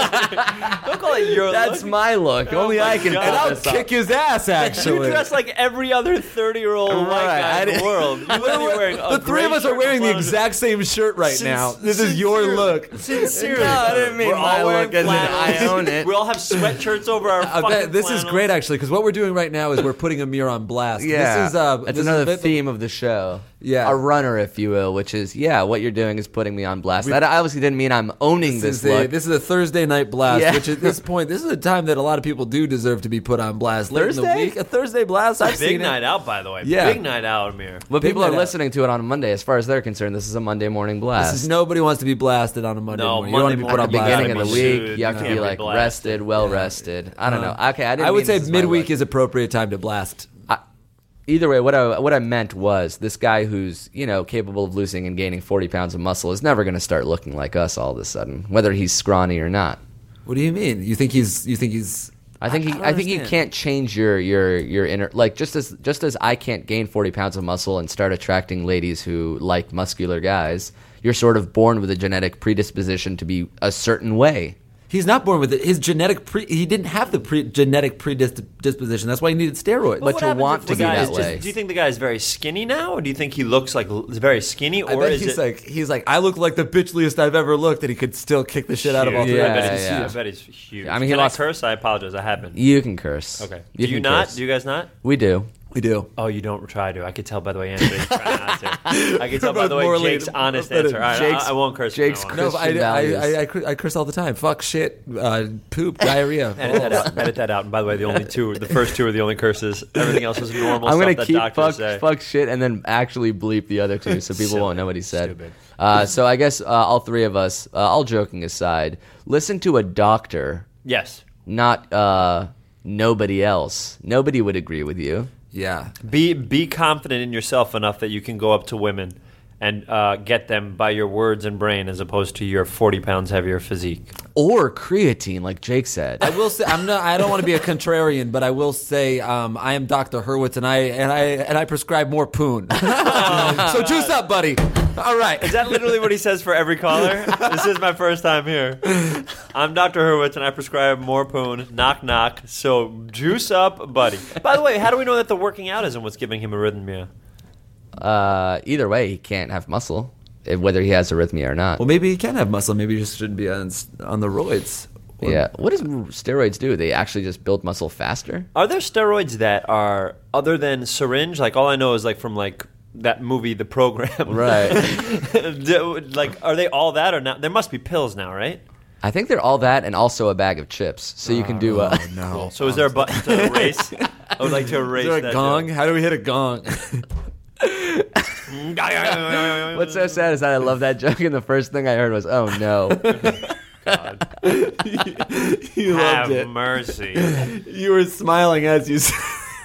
[SPEAKER 7] Don't call it your
[SPEAKER 5] That's
[SPEAKER 7] look.
[SPEAKER 5] my look.
[SPEAKER 7] Oh
[SPEAKER 5] Only
[SPEAKER 7] my
[SPEAKER 5] I can
[SPEAKER 7] God.
[SPEAKER 5] pull
[SPEAKER 7] And I'll
[SPEAKER 5] this off.
[SPEAKER 4] kick his ass.
[SPEAKER 7] You
[SPEAKER 4] Actually,
[SPEAKER 7] dress like every other thirty-year-old white
[SPEAKER 5] Right,
[SPEAKER 7] guy
[SPEAKER 5] I
[SPEAKER 7] in the
[SPEAKER 5] didn't-
[SPEAKER 7] world. You're literally wearing a
[SPEAKER 4] the three of
[SPEAKER 7] gray
[SPEAKER 4] us are
[SPEAKER 7] shirt
[SPEAKER 4] wearing the
[SPEAKER 7] and flannel.
[SPEAKER 4] exact same shirt right
[SPEAKER 7] Sin-
[SPEAKER 4] now. This is your
[SPEAKER 7] sincerely-
[SPEAKER 4] look.
[SPEAKER 7] Sincerely.
[SPEAKER 5] No, I didn't mean
[SPEAKER 7] We're
[SPEAKER 5] my
[SPEAKER 7] all wearing
[SPEAKER 5] look as in
[SPEAKER 7] flannels.
[SPEAKER 5] I own it.
[SPEAKER 7] We all have sweatshirts over our
[SPEAKER 4] I
[SPEAKER 7] fucking
[SPEAKER 4] bet this is
[SPEAKER 7] flannels.
[SPEAKER 4] great actually because what we're doing right now is we're putting Amir on blast.
[SPEAKER 5] Yeah,
[SPEAKER 4] this is uh,
[SPEAKER 5] that's
[SPEAKER 4] this is
[SPEAKER 5] another
[SPEAKER 4] a bit-
[SPEAKER 5] theme of the show.
[SPEAKER 4] Yeah.
[SPEAKER 5] a runner, if you will, which is yeah, what you're doing is putting me on blast. That obviously didn't mean I'm owning
[SPEAKER 4] This
[SPEAKER 5] this,
[SPEAKER 4] is, a,
[SPEAKER 5] look.
[SPEAKER 4] this is a Thursday night blast,
[SPEAKER 5] Yeah.
[SPEAKER 4] which at this point, this is a time that a lot of people do deserve to be put on blast. Late in the
[SPEAKER 5] Thursday?
[SPEAKER 4] week, a Thursday blast. I've
[SPEAKER 7] Big
[SPEAKER 4] seen
[SPEAKER 7] night
[SPEAKER 4] it.
[SPEAKER 7] out, by the way.
[SPEAKER 4] Yeah.
[SPEAKER 7] Big night out, Amir.
[SPEAKER 5] But
[SPEAKER 4] Big
[SPEAKER 5] people are
[SPEAKER 4] night out.
[SPEAKER 5] listening to it on a Monday. As far as they're concerned, this is a Monday morning blast.
[SPEAKER 4] This is nobody wants to be blasted on a Monday
[SPEAKER 7] No,
[SPEAKER 4] morning. You don't want to be
[SPEAKER 7] Monday
[SPEAKER 4] put on
[SPEAKER 7] morning
[SPEAKER 4] blast.
[SPEAKER 5] Beginning of the
[SPEAKER 7] Gotta be
[SPEAKER 5] week,
[SPEAKER 7] sued.
[SPEAKER 5] you have to
[SPEAKER 7] No.
[SPEAKER 5] be
[SPEAKER 7] Can't be
[SPEAKER 5] like
[SPEAKER 7] blasted.
[SPEAKER 5] rested, well rested. I don't know. Okay, I didn't.
[SPEAKER 4] I would
[SPEAKER 5] mean
[SPEAKER 4] say
[SPEAKER 5] this is my
[SPEAKER 4] midweek
[SPEAKER 5] look.
[SPEAKER 4] is appropriate time to blast.
[SPEAKER 5] Either way, what I what I meant was this guy who's you know capable of losing and gaining forty pounds of muscle is never going to start looking like us all of a sudden, whether he's scrawny or not.
[SPEAKER 4] What do you mean? You think he's? You think he's?
[SPEAKER 5] I think he,
[SPEAKER 4] don't
[SPEAKER 5] I, think you
[SPEAKER 4] understand.
[SPEAKER 5] can't change your your your inner like just as just as I can't gain forty pounds of muscle and start attracting ladies who like muscular guys. You're sort of born with a genetic predisposition to be a certain way.
[SPEAKER 4] He's not born with it. His genetic pre. He didn't have the pre, genetic predisposition. That's why he needed steroids.
[SPEAKER 5] But
[SPEAKER 7] what
[SPEAKER 5] you
[SPEAKER 7] happens
[SPEAKER 5] want
[SPEAKER 7] if
[SPEAKER 5] to
[SPEAKER 7] the
[SPEAKER 5] be
[SPEAKER 7] guy
[SPEAKER 5] that
[SPEAKER 7] is just-
[SPEAKER 5] way.
[SPEAKER 7] Do you think the guy is very skinny now, or do you think he looks like l- very skinny,
[SPEAKER 4] I
[SPEAKER 7] or
[SPEAKER 4] bet
[SPEAKER 7] is
[SPEAKER 4] he's
[SPEAKER 7] it
[SPEAKER 4] like he's like I look like the bitchliest I've ever looked, and he could still kick the shit out of all
[SPEAKER 7] huge?
[SPEAKER 4] three
[SPEAKER 5] Yeah,
[SPEAKER 7] I
[SPEAKER 4] of
[SPEAKER 7] bet
[SPEAKER 4] us.
[SPEAKER 7] he's
[SPEAKER 5] yeah.
[SPEAKER 7] huge. I bet he's huge.
[SPEAKER 5] I mean, he
[SPEAKER 7] Can
[SPEAKER 5] lost-
[SPEAKER 7] I curse? I apologize. I haven't.
[SPEAKER 5] You can curse.
[SPEAKER 7] Okay.
[SPEAKER 5] You
[SPEAKER 7] do you
[SPEAKER 5] can
[SPEAKER 7] not?
[SPEAKER 5] curse.
[SPEAKER 7] Do you guys not?
[SPEAKER 5] We do.
[SPEAKER 4] We do.
[SPEAKER 7] Oh, you don't try to. I could tell by the way Anthony's trying not to. I could tell by
[SPEAKER 4] both
[SPEAKER 7] the way
[SPEAKER 4] morally-
[SPEAKER 7] Jake's honest
[SPEAKER 4] but
[SPEAKER 7] answer. All right,
[SPEAKER 5] Jake's-
[SPEAKER 7] I, I won't curse. from
[SPEAKER 5] Jake's
[SPEAKER 7] now on.
[SPEAKER 4] No, but I,
[SPEAKER 5] Christian
[SPEAKER 4] I,
[SPEAKER 5] values.
[SPEAKER 4] I, I, cur- I curse all the time. Fuck, shit, uh, poop, diarrhea.
[SPEAKER 7] Edit that out. Edit that out. And by the way, the only two, the first two are the only curses. Everything else is normal
[SPEAKER 5] I'm
[SPEAKER 7] stuff
[SPEAKER 5] gonna
[SPEAKER 7] that
[SPEAKER 5] keep
[SPEAKER 7] doctors
[SPEAKER 5] fuck,
[SPEAKER 7] say.
[SPEAKER 5] fuck shit and then actually bleep the other two so people
[SPEAKER 7] Silly.
[SPEAKER 5] won't know what he said.
[SPEAKER 7] Stupid.
[SPEAKER 5] Uh, so I guess uh, all three of us, uh, all joking aside, listen to a doctor,
[SPEAKER 7] Yes.
[SPEAKER 5] not uh, nobody else. Nobody would agree with you.
[SPEAKER 4] Yeah.
[SPEAKER 7] Be be confident in yourself enough that you can go up to women and uh, get them by your words and brain, as opposed to your forty pounds heavier physique.
[SPEAKER 5] Or creatine, like Jake said.
[SPEAKER 4] I will say I'm not. I don't want to be a contrarian, but I will say um, I am Doctor Hurwitz, and I and I and I prescribe more poon. So juice up, buddy. All right.
[SPEAKER 7] Is that literally what he says for every caller? This is my first time here. I'm Doctor Hurwitz, and I prescribe more poon. Knock, knock. So juice up, buddy. By the way, how do we know that the working out isn't what's giving him arrhythmia?
[SPEAKER 5] Uh, either way, he can't have muscle, eh, whether he has arrhythmia or not.
[SPEAKER 4] Well, maybe he can have muscle. Maybe he just shouldn't be on on the roids. Or-
[SPEAKER 5] Yeah. What does steroids do? They actually just build muscle faster?
[SPEAKER 7] Are there steroids that are other than syringe? Like, all I know is like from like that movie, The Program.
[SPEAKER 5] Right.
[SPEAKER 7] Do- like, are they all that or not? There must be pills now, right?
[SPEAKER 5] I think they're all that and also a bag of chips. So you can do uh,
[SPEAKER 4] Oh no.
[SPEAKER 7] So is there a button to erase? I would like to erase
[SPEAKER 4] Is there a
[SPEAKER 7] that.
[SPEAKER 4] gong?
[SPEAKER 7] joke.
[SPEAKER 4] How do we hit a gong?
[SPEAKER 5] What's so sad is that I love that joke, and the first thing I heard was, "Oh no!"
[SPEAKER 4] You
[SPEAKER 7] Have
[SPEAKER 4] loved it.
[SPEAKER 7] mercy.
[SPEAKER 4] You were smiling as you said.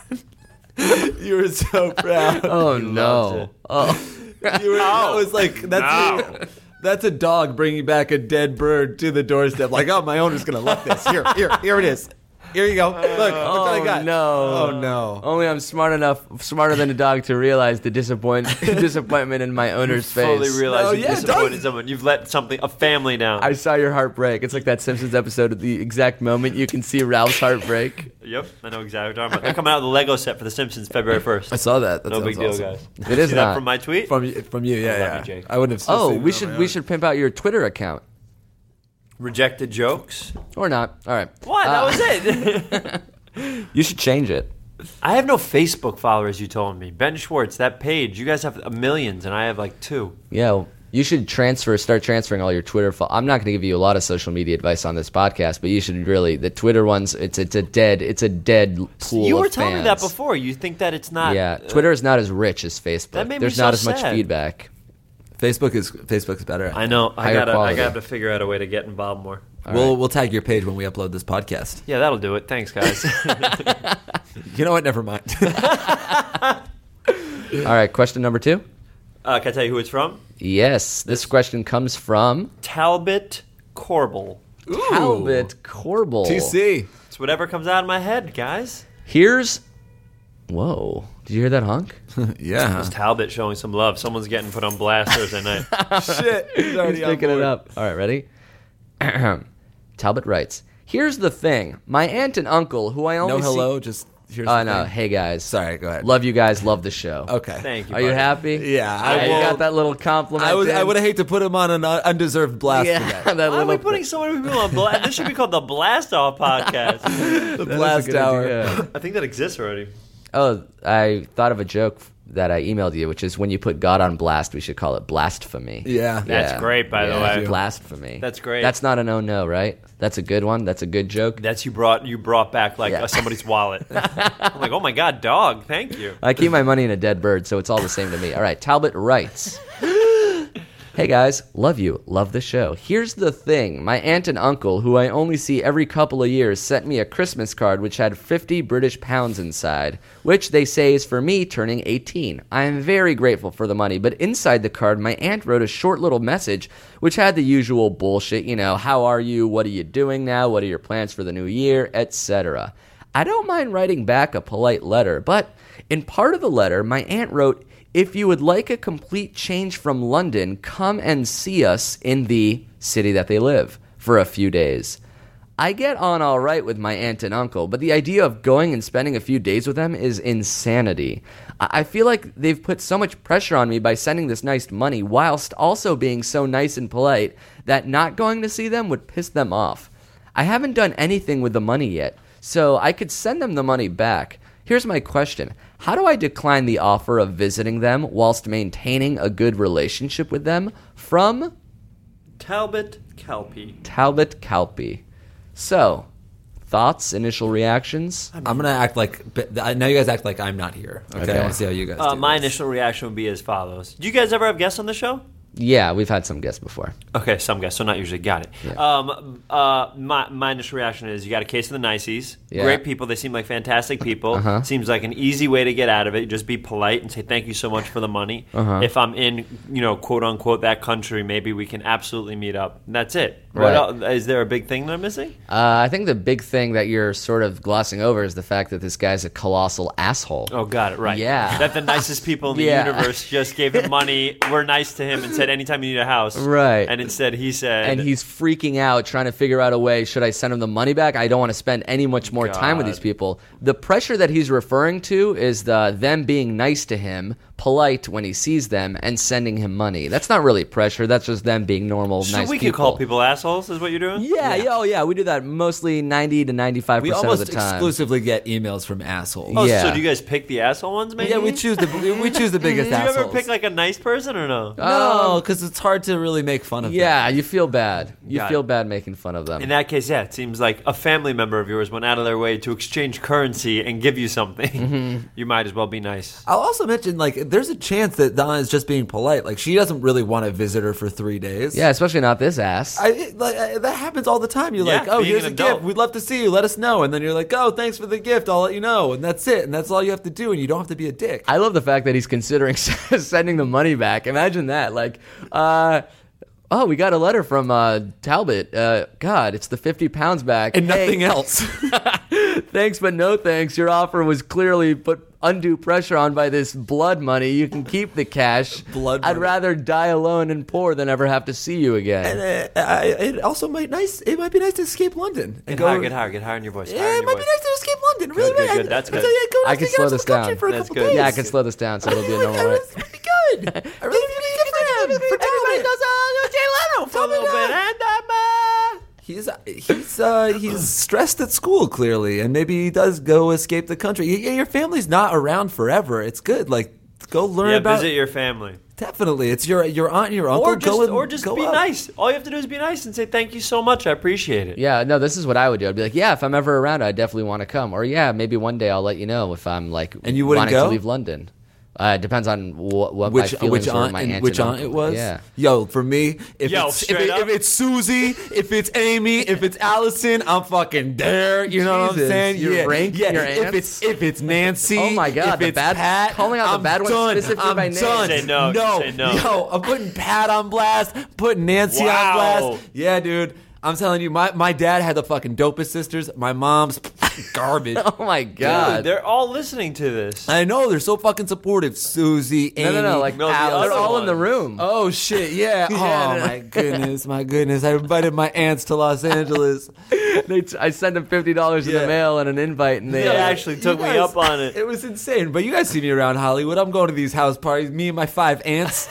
[SPEAKER 4] You were so proud.
[SPEAKER 5] Oh
[SPEAKER 7] loved
[SPEAKER 5] no!
[SPEAKER 7] it.
[SPEAKER 5] Oh,
[SPEAKER 4] You were, that was like that's
[SPEAKER 7] No.
[SPEAKER 4] a, that's a dog bringing back a dead bird to the doorstep. Like, oh, my owner's gonna love this. Here, here, here it is. Here you go. Look, look what I
[SPEAKER 5] Oh,
[SPEAKER 4] got.
[SPEAKER 5] no.
[SPEAKER 4] Oh no.
[SPEAKER 5] only I'm smart enough, smarter than a dog, to realize the disappoint disappointment in my owner's face.
[SPEAKER 7] Fully realize
[SPEAKER 4] Oh,
[SPEAKER 7] you
[SPEAKER 4] yeah,
[SPEAKER 7] disappointed
[SPEAKER 4] dog.
[SPEAKER 7] someone. You've let something, a family down.
[SPEAKER 5] I saw your heart break. It's like that Simpsons episode at the exact moment you can see Ralph's heart break.
[SPEAKER 7] Yep, I know exactly what you're talking about. They're coming out with the Lego set for The Simpsons February first.
[SPEAKER 4] I saw that. That
[SPEAKER 7] No
[SPEAKER 4] sounds
[SPEAKER 7] big deal,
[SPEAKER 4] awesome.
[SPEAKER 7] guys.
[SPEAKER 5] It is
[SPEAKER 7] See that
[SPEAKER 5] not.
[SPEAKER 7] from my tweet?
[SPEAKER 4] From you- from you, yeah,
[SPEAKER 7] love
[SPEAKER 4] yeah.
[SPEAKER 7] you, Jake.
[SPEAKER 4] I wouldn't have.
[SPEAKER 5] Oh,
[SPEAKER 4] seen
[SPEAKER 5] we
[SPEAKER 4] it on
[SPEAKER 5] should
[SPEAKER 4] my
[SPEAKER 5] we
[SPEAKER 4] own.
[SPEAKER 5] should pimp out your Twitter account
[SPEAKER 7] Rejected jokes?
[SPEAKER 5] or not? All right.
[SPEAKER 7] What?
[SPEAKER 5] Uh,
[SPEAKER 7] That was it.
[SPEAKER 5] You should change it.
[SPEAKER 7] I have no Facebook followers, you told me. Ben Schwartz, that page. You guys have millions, and I have like two.
[SPEAKER 5] Yeah, well, you should transfer, start transferring all your Twitter. Fo- I'm not going to give you a lot of social media advice on this podcast, but you should really the Twitter ones. It's it's a dead it's a dead pool.
[SPEAKER 7] You were
[SPEAKER 5] of
[SPEAKER 7] telling me
[SPEAKER 5] fans.
[SPEAKER 7] that before. You think that it's not.
[SPEAKER 5] Yeah,
[SPEAKER 7] uh,
[SPEAKER 5] Twitter is not as rich as Facebook.
[SPEAKER 7] That made me
[SPEAKER 5] There's
[SPEAKER 7] so
[SPEAKER 5] not as much
[SPEAKER 7] sad.
[SPEAKER 5] feedback.
[SPEAKER 4] Facebook is Facebook's better.
[SPEAKER 7] I know. I
[SPEAKER 5] Higher
[SPEAKER 7] gotta.
[SPEAKER 5] quality.
[SPEAKER 7] I gotta figure out a way to get involved more.
[SPEAKER 4] we'll
[SPEAKER 5] right.
[SPEAKER 4] we'll tag your page when we upload this podcast.
[SPEAKER 7] Yeah, that'll do it. Thanks, guys.
[SPEAKER 4] You know what? Never mind.
[SPEAKER 5] All right, question number two.
[SPEAKER 7] uh, can I tell you who it's from?
[SPEAKER 5] Yes, this question comes from
[SPEAKER 7] Talbot Corbel.
[SPEAKER 5] Talbot Corbel.
[SPEAKER 4] T C.
[SPEAKER 7] It's whatever comes out of my head, guys.
[SPEAKER 5] Here's. Whoa! Did you hear that honk?
[SPEAKER 4] Yeah.
[SPEAKER 7] It's Talbot showing some love. Someone's getting put on blast Thursday night.
[SPEAKER 4] Shit. He's already
[SPEAKER 5] He's
[SPEAKER 4] on
[SPEAKER 5] picking it
[SPEAKER 4] board.
[SPEAKER 5] up. All right, ready? Talbot writes, "Here's the thing. My aunt and uncle, who I only
[SPEAKER 4] No
[SPEAKER 5] see-
[SPEAKER 4] hello. Just here's.
[SPEAKER 5] Oh
[SPEAKER 4] the
[SPEAKER 5] no!
[SPEAKER 4] thing.
[SPEAKER 5] Hey guys,
[SPEAKER 4] Sorry. Go ahead.
[SPEAKER 5] love you guys. Love the show.
[SPEAKER 4] Okay.
[SPEAKER 7] Thank you.
[SPEAKER 5] Are you
[SPEAKER 7] buddy.
[SPEAKER 5] happy?
[SPEAKER 4] Yeah, I
[SPEAKER 5] I you
[SPEAKER 4] will-
[SPEAKER 5] got that little compliment.
[SPEAKER 4] I was. I
[SPEAKER 5] in?
[SPEAKER 4] would hate to put him on an uh, undeserved blast
[SPEAKER 5] Yeah,
[SPEAKER 4] for that.
[SPEAKER 5] that
[SPEAKER 7] Why are we
[SPEAKER 5] little
[SPEAKER 7] putting so many people on blast? This should be called the Blast Off Podcast.
[SPEAKER 4] The
[SPEAKER 5] That is a
[SPEAKER 4] blast
[SPEAKER 5] good
[SPEAKER 4] hour.
[SPEAKER 5] idea.
[SPEAKER 7] I think that exists already.
[SPEAKER 5] Oh, I thought of a joke that I emailed you, which is when you put God on blast, we should call it blasphemy.
[SPEAKER 4] Yeah.
[SPEAKER 7] That's great, by the
[SPEAKER 5] Yeah,
[SPEAKER 7] way.
[SPEAKER 5] Blasphemy.
[SPEAKER 7] That's great.
[SPEAKER 5] That's not a no-no, right? That's a good one. That's a good joke.
[SPEAKER 7] That's you brought you brought back like
[SPEAKER 5] Yeah.
[SPEAKER 7] uh, somebody's wallet. I'm like, oh my god, dog, thank you.
[SPEAKER 5] I keep my money in a dead bird, so it's all the same to me. All right, Talbot writes. Hey guys, love you, love the show. Here's the thing. My aunt and uncle, who I only see every couple of years, sent me a Christmas card which had fifty British pounds inside, which they say is for me turning eighteen. I am very grateful for the money, but inside the card, my aunt wrote a short little message which had the usual bullshit, you know, how are you, what are you doing now, what are your plans for the new year, et cetera. I don't mind writing back a polite letter, but in part of the letter, my aunt wrote, if you would like a complete change from London, come and see us in the city that they live for a few days. I get on all right with my aunt and uncle, but the idea of going and spending a few days with them is insanity. I I feel like they've put so much pressure on me by sending this nice money whilst also being so nice and polite that not going to see them would piss them off. I haven't done anything with the money yet, so I could send them the money back. Here's my question. How do I decline the offer of visiting them whilst maintaining a good relationship with them? From
[SPEAKER 7] Talbot Kelpie.
[SPEAKER 5] Talbot Calpe. So, thoughts, initial reactions?
[SPEAKER 4] I'm gonna act like but I know you guys act like I'm not here. Okay,
[SPEAKER 5] Okay.
[SPEAKER 4] I want to see how you guys
[SPEAKER 7] Uh,
[SPEAKER 4] do.
[SPEAKER 7] my
[SPEAKER 4] this.
[SPEAKER 7] initial reaction would be as follows. Do you guys ever have guests on the show?
[SPEAKER 5] Yeah, we've had some guests before.
[SPEAKER 7] Okay, some guests, so not usually. Got it.
[SPEAKER 5] Yeah.
[SPEAKER 7] Um, uh, my, my initial reaction is you got a case of the niceys.
[SPEAKER 5] Yeah.
[SPEAKER 7] Great people. They seem like fantastic people.
[SPEAKER 5] Uh-huh.
[SPEAKER 7] Seems like an easy way to get out of it. Just be polite and say thank you so much for the money.
[SPEAKER 5] Uh-huh.
[SPEAKER 7] If I'm in, you know, quote unquote, that country, maybe we can absolutely meet up. That's it.
[SPEAKER 5] Right.
[SPEAKER 7] What else, is there a big thing that I'm missing?
[SPEAKER 5] Uh, I think the big thing that you're sort of glossing over is the fact that this guy's a colossal asshole.
[SPEAKER 7] Oh, got it. Right.
[SPEAKER 5] Yeah.
[SPEAKER 7] That the nicest people in the
[SPEAKER 5] Yeah.
[SPEAKER 7] universe just gave him money, were nice to him, and said anytime you need a house.
[SPEAKER 5] Right.
[SPEAKER 7] And instead he said.
[SPEAKER 5] And he's freaking out, trying to figure out a way. Should I send him the money back? I don't want to spend any much more time with
[SPEAKER 7] God.
[SPEAKER 5] these people. The pressure that he's referring to is the them being nice to him, polite when he sees them, and sending him money. That's not really pressure. That's just them being normal,
[SPEAKER 7] So
[SPEAKER 5] nice
[SPEAKER 7] we
[SPEAKER 5] people.
[SPEAKER 7] could call people assholes, is what you're doing?
[SPEAKER 5] Yeah, yeah, oh yeah, we do that mostly ninety to ninety-five
[SPEAKER 4] we
[SPEAKER 5] percent of
[SPEAKER 4] almost
[SPEAKER 5] the time.
[SPEAKER 4] exclusively get emails from assholes.
[SPEAKER 7] Oh,
[SPEAKER 5] Yeah.
[SPEAKER 7] so do you guys pick the asshole ones, maybe?
[SPEAKER 4] Yeah, we choose the we choose the biggest
[SPEAKER 7] Do you
[SPEAKER 4] assholes.
[SPEAKER 7] ever pick like a nice person or no?
[SPEAKER 4] no, because it's hard to really make fun of them.
[SPEAKER 5] Yeah, you feel bad. You
[SPEAKER 7] Got
[SPEAKER 5] feel
[SPEAKER 7] it.
[SPEAKER 5] bad making fun of them.
[SPEAKER 7] In that case, yeah, it seems like a family member of yours went out of their way to exchange currency and give you something.
[SPEAKER 5] Mm-hmm.
[SPEAKER 7] You might as well be nice.
[SPEAKER 4] I'll also mention, like, there's a chance that Donna is just being polite. Like, she doesn't really want to visit her for three days.
[SPEAKER 5] Yeah, especially not this ass.
[SPEAKER 4] I, it- like, I- that happens all the time. You're
[SPEAKER 7] Yeah,
[SPEAKER 4] like, oh,
[SPEAKER 7] being
[SPEAKER 4] here's
[SPEAKER 7] an
[SPEAKER 4] a
[SPEAKER 7] adult.
[SPEAKER 4] gift. We'd love to see you. Let us know. And then you're like, oh, thanks for the gift. I'll let you know. And that's it. And that's all you have to do. And you don't have to be a dick.
[SPEAKER 5] I love the fact that he's considering sending the money back. Imagine that. Like, uh, oh, we got a letter from uh, Talbot. Uh, God, it's the fifty pounds back.
[SPEAKER 4] and
[SPEAKER 5] Hey,
[SPEAKER 4] nothing else.
[SPEAKER 5] thanks, but no thanks. Your offer was clearly put undue pressure on by this blood money. You can keep the cash.
[SPEAKER 4] Blood
[SPEAKER 5] I'd
[SPEAKER 4] money.
[SPEAKER 5] rather die alone and poor than ever have to see you again.
[SPEAKER 4] And uh, I, it also might nice. It might be nice to escape London and
[SPEAKER 7] Get
[SPEAKER 4] go.
[SPEAKER 7] higher, get higher, get higher in your voice. higher
[SPEAKER 4] Yeah,
[SPEAKER 7] in
[SPEAKER 4] it
[SPEAKER 7] your
[SPEAKER 4] might be
[SPEAKER 7] voice.
[SPEAKER 4] nice to escape London. Really,
[SPEAKER 7] Good, good,
[SPEAKER 4] right?
[SPEAKER 7] good. That's
[SPEAKER 4] I-
[SPEAKER 7] good.
[SPEAKER 4] I, I, go
[SPEAKER 5] I can
[SPEAKER 4] to
[SPEAKER 5] slow
[SPEAKER 4] the
[SPEAKER 5] this
[SPEAKER 4] country
[SPEAKER 5] down.
[SPEAKER 4] For a
[SPEAKER 7] That's
[SPEAKER 4] couple
[SPEAKER 7] good.
[SPEAKER 4] days.
[SPEAKER 5] Yeah, I can slow this down so it'll be a normal rate.
[SPEAKER 4] It's pretty good. I really think it'd be good for him. For
[SPEAKER 7] Everybody
[SPEAKER 4] Talbot.
[SPEAKER 7] does uh, Jay Leno for a little bit. And I'm, uh,
[SPEAKER 4] He's he's uh, he's stressed at school clearly, and maybe he does go escape the country. Yeah, your family's not around forever. It's good. Like go learn
[SPEAKER 7] yeah,
[SPEAKER 4] about.
[SPEAKER 7] visit your family.
[SPEAKER 4] Definitely, it's your your aunt and your uncle.
[SPEAKER 7] Or just,
[SPEAKER 4] go and,
[SPEAKER 7] or just
[SPEAKER 4] go
[SPEAKER 7] be
[SPEAKER 4] up.
[SPEAKER 7] nice. All you have to do is be nice and say thank you so much. I appreciate it.
[SPEAKER 5] Yeah, no, this is what I would do. I'd be like, yeah, if I'm ever around, I definitely want to come. Or yeah, maybe one day I'll let you know if I'm like
[SPEAKER 4] And you wouldn't
[SPEAKER 5] wanting
[SPEAKER 4] go?
[SPEAKER 5] to leave London. Uh, it depends on wh- what
[SPEAKER 4] Which
[SPEAKER 5] my feelings
[SPEAKER 4] which
[SPEAKER 5] were,
[SPEAKER 4] aunt
[SPEAKER 5] my
[SPEAKER 4] and
[SPEAKER 5] aunt
[SPEAKER 4] which
[SPEAKER 5] and
[SPEAKER 4] aunt it
[SPEAKER 5] uncle.
[SPEAKER 4] was?
[SPEAKER 5] Yeah.
[SPEAKER 4] Yo, for me, if
[SPEAKER 7] Yo,
[SPEAKER 4] it's if,
[SPEAKER 7] straight
[SPEAKER 4] it,
[SPEAKER 7] up?
[SPEAKER 4] if it's Susie, if it's Amy, if it's Allison, I'm fucking there. You know what I'm
[SPEAKER 5] Jesus,
[SPEAKER 4] saying?
[SPEAKER 5] you
[SPEAKER 4] yeah,
[SPEAKER 5] rank
[SPEAKER 4] yeah.
[SPEAKER 5] your
[SPEAKER 4] If
[SPEAKER 5] aunts?
[SPEAKER 4] it's if it's Nancy,
[SPEAKER 5] Oh my God,
[SPEAKER 4] if
[SPEAKER 5] the
[SPEAKER 4] it's
[SPEAKER 5] bad-
[SPEAKER 4] Pat,
[SPEAKER 5] calling out the
[SPEAKER 4] I'm
[SPEAKER 5] bad ones
[SPEAKER 4] done.
[SPEAKER 5] specifically
[SPEAKER 4] I'm
[SPEAKER 5] by name.
[SPEAKER 4] done.
[SPEAKER 7] Say no,
[SPEAKER 4] no,
[SPEAKER 7] say no.
[SPEAKER 4] Yo, I'm putting Pat on blast, putting Nancy
[SPEAKER 7] Wow.
[SPEAKER 4] on blast. Yeah, dude. I'm telling you, my, my dad had the fucking dopest sisters. My mom's garbage.
[SPEAKER 5] Oh my
[SPEAKER 7] Dude,
[SPEAKER 5] god.
[SPEAKER 7] they're all listening to this.
[SPEAKER 4] I know they're so fucking supportive. Susie, Amy,
[SPEAKER 5] no, no, no. Like
[SPEAKER 7] No, the
[SPEAKER 5] they're
[SPEAKER 7] other
[SPEAKER 5] all in the
[SPEAKER 7] ones.
[SPEAKER 5] room.
[SPEAKER 4] Oh shit! Yeah.
[SPEAKER 5] Yeah.
[SPEAKER 4] Oh my goodness, my goodness! I invited my aunts to Los Angeles.
[SPEAKER 5] They t- I sent them fifty dollars in
[SPEAKER 4] Yeah.
[SPEAKER 5] the mail and an invite, and they
[SPEAKER 7] They
[SPEAKER 5] uh,
[SPEAKER 7] actually took
[SPEAKER 4] You
[SPEAKER 7] me
[SPEAKER 4] guys-
[SPEAKER 7] up on it.
[SPEAKER 4] It was insane. But you guys see me around Hollywood. I'm going to these house parties. Me and my five aunts.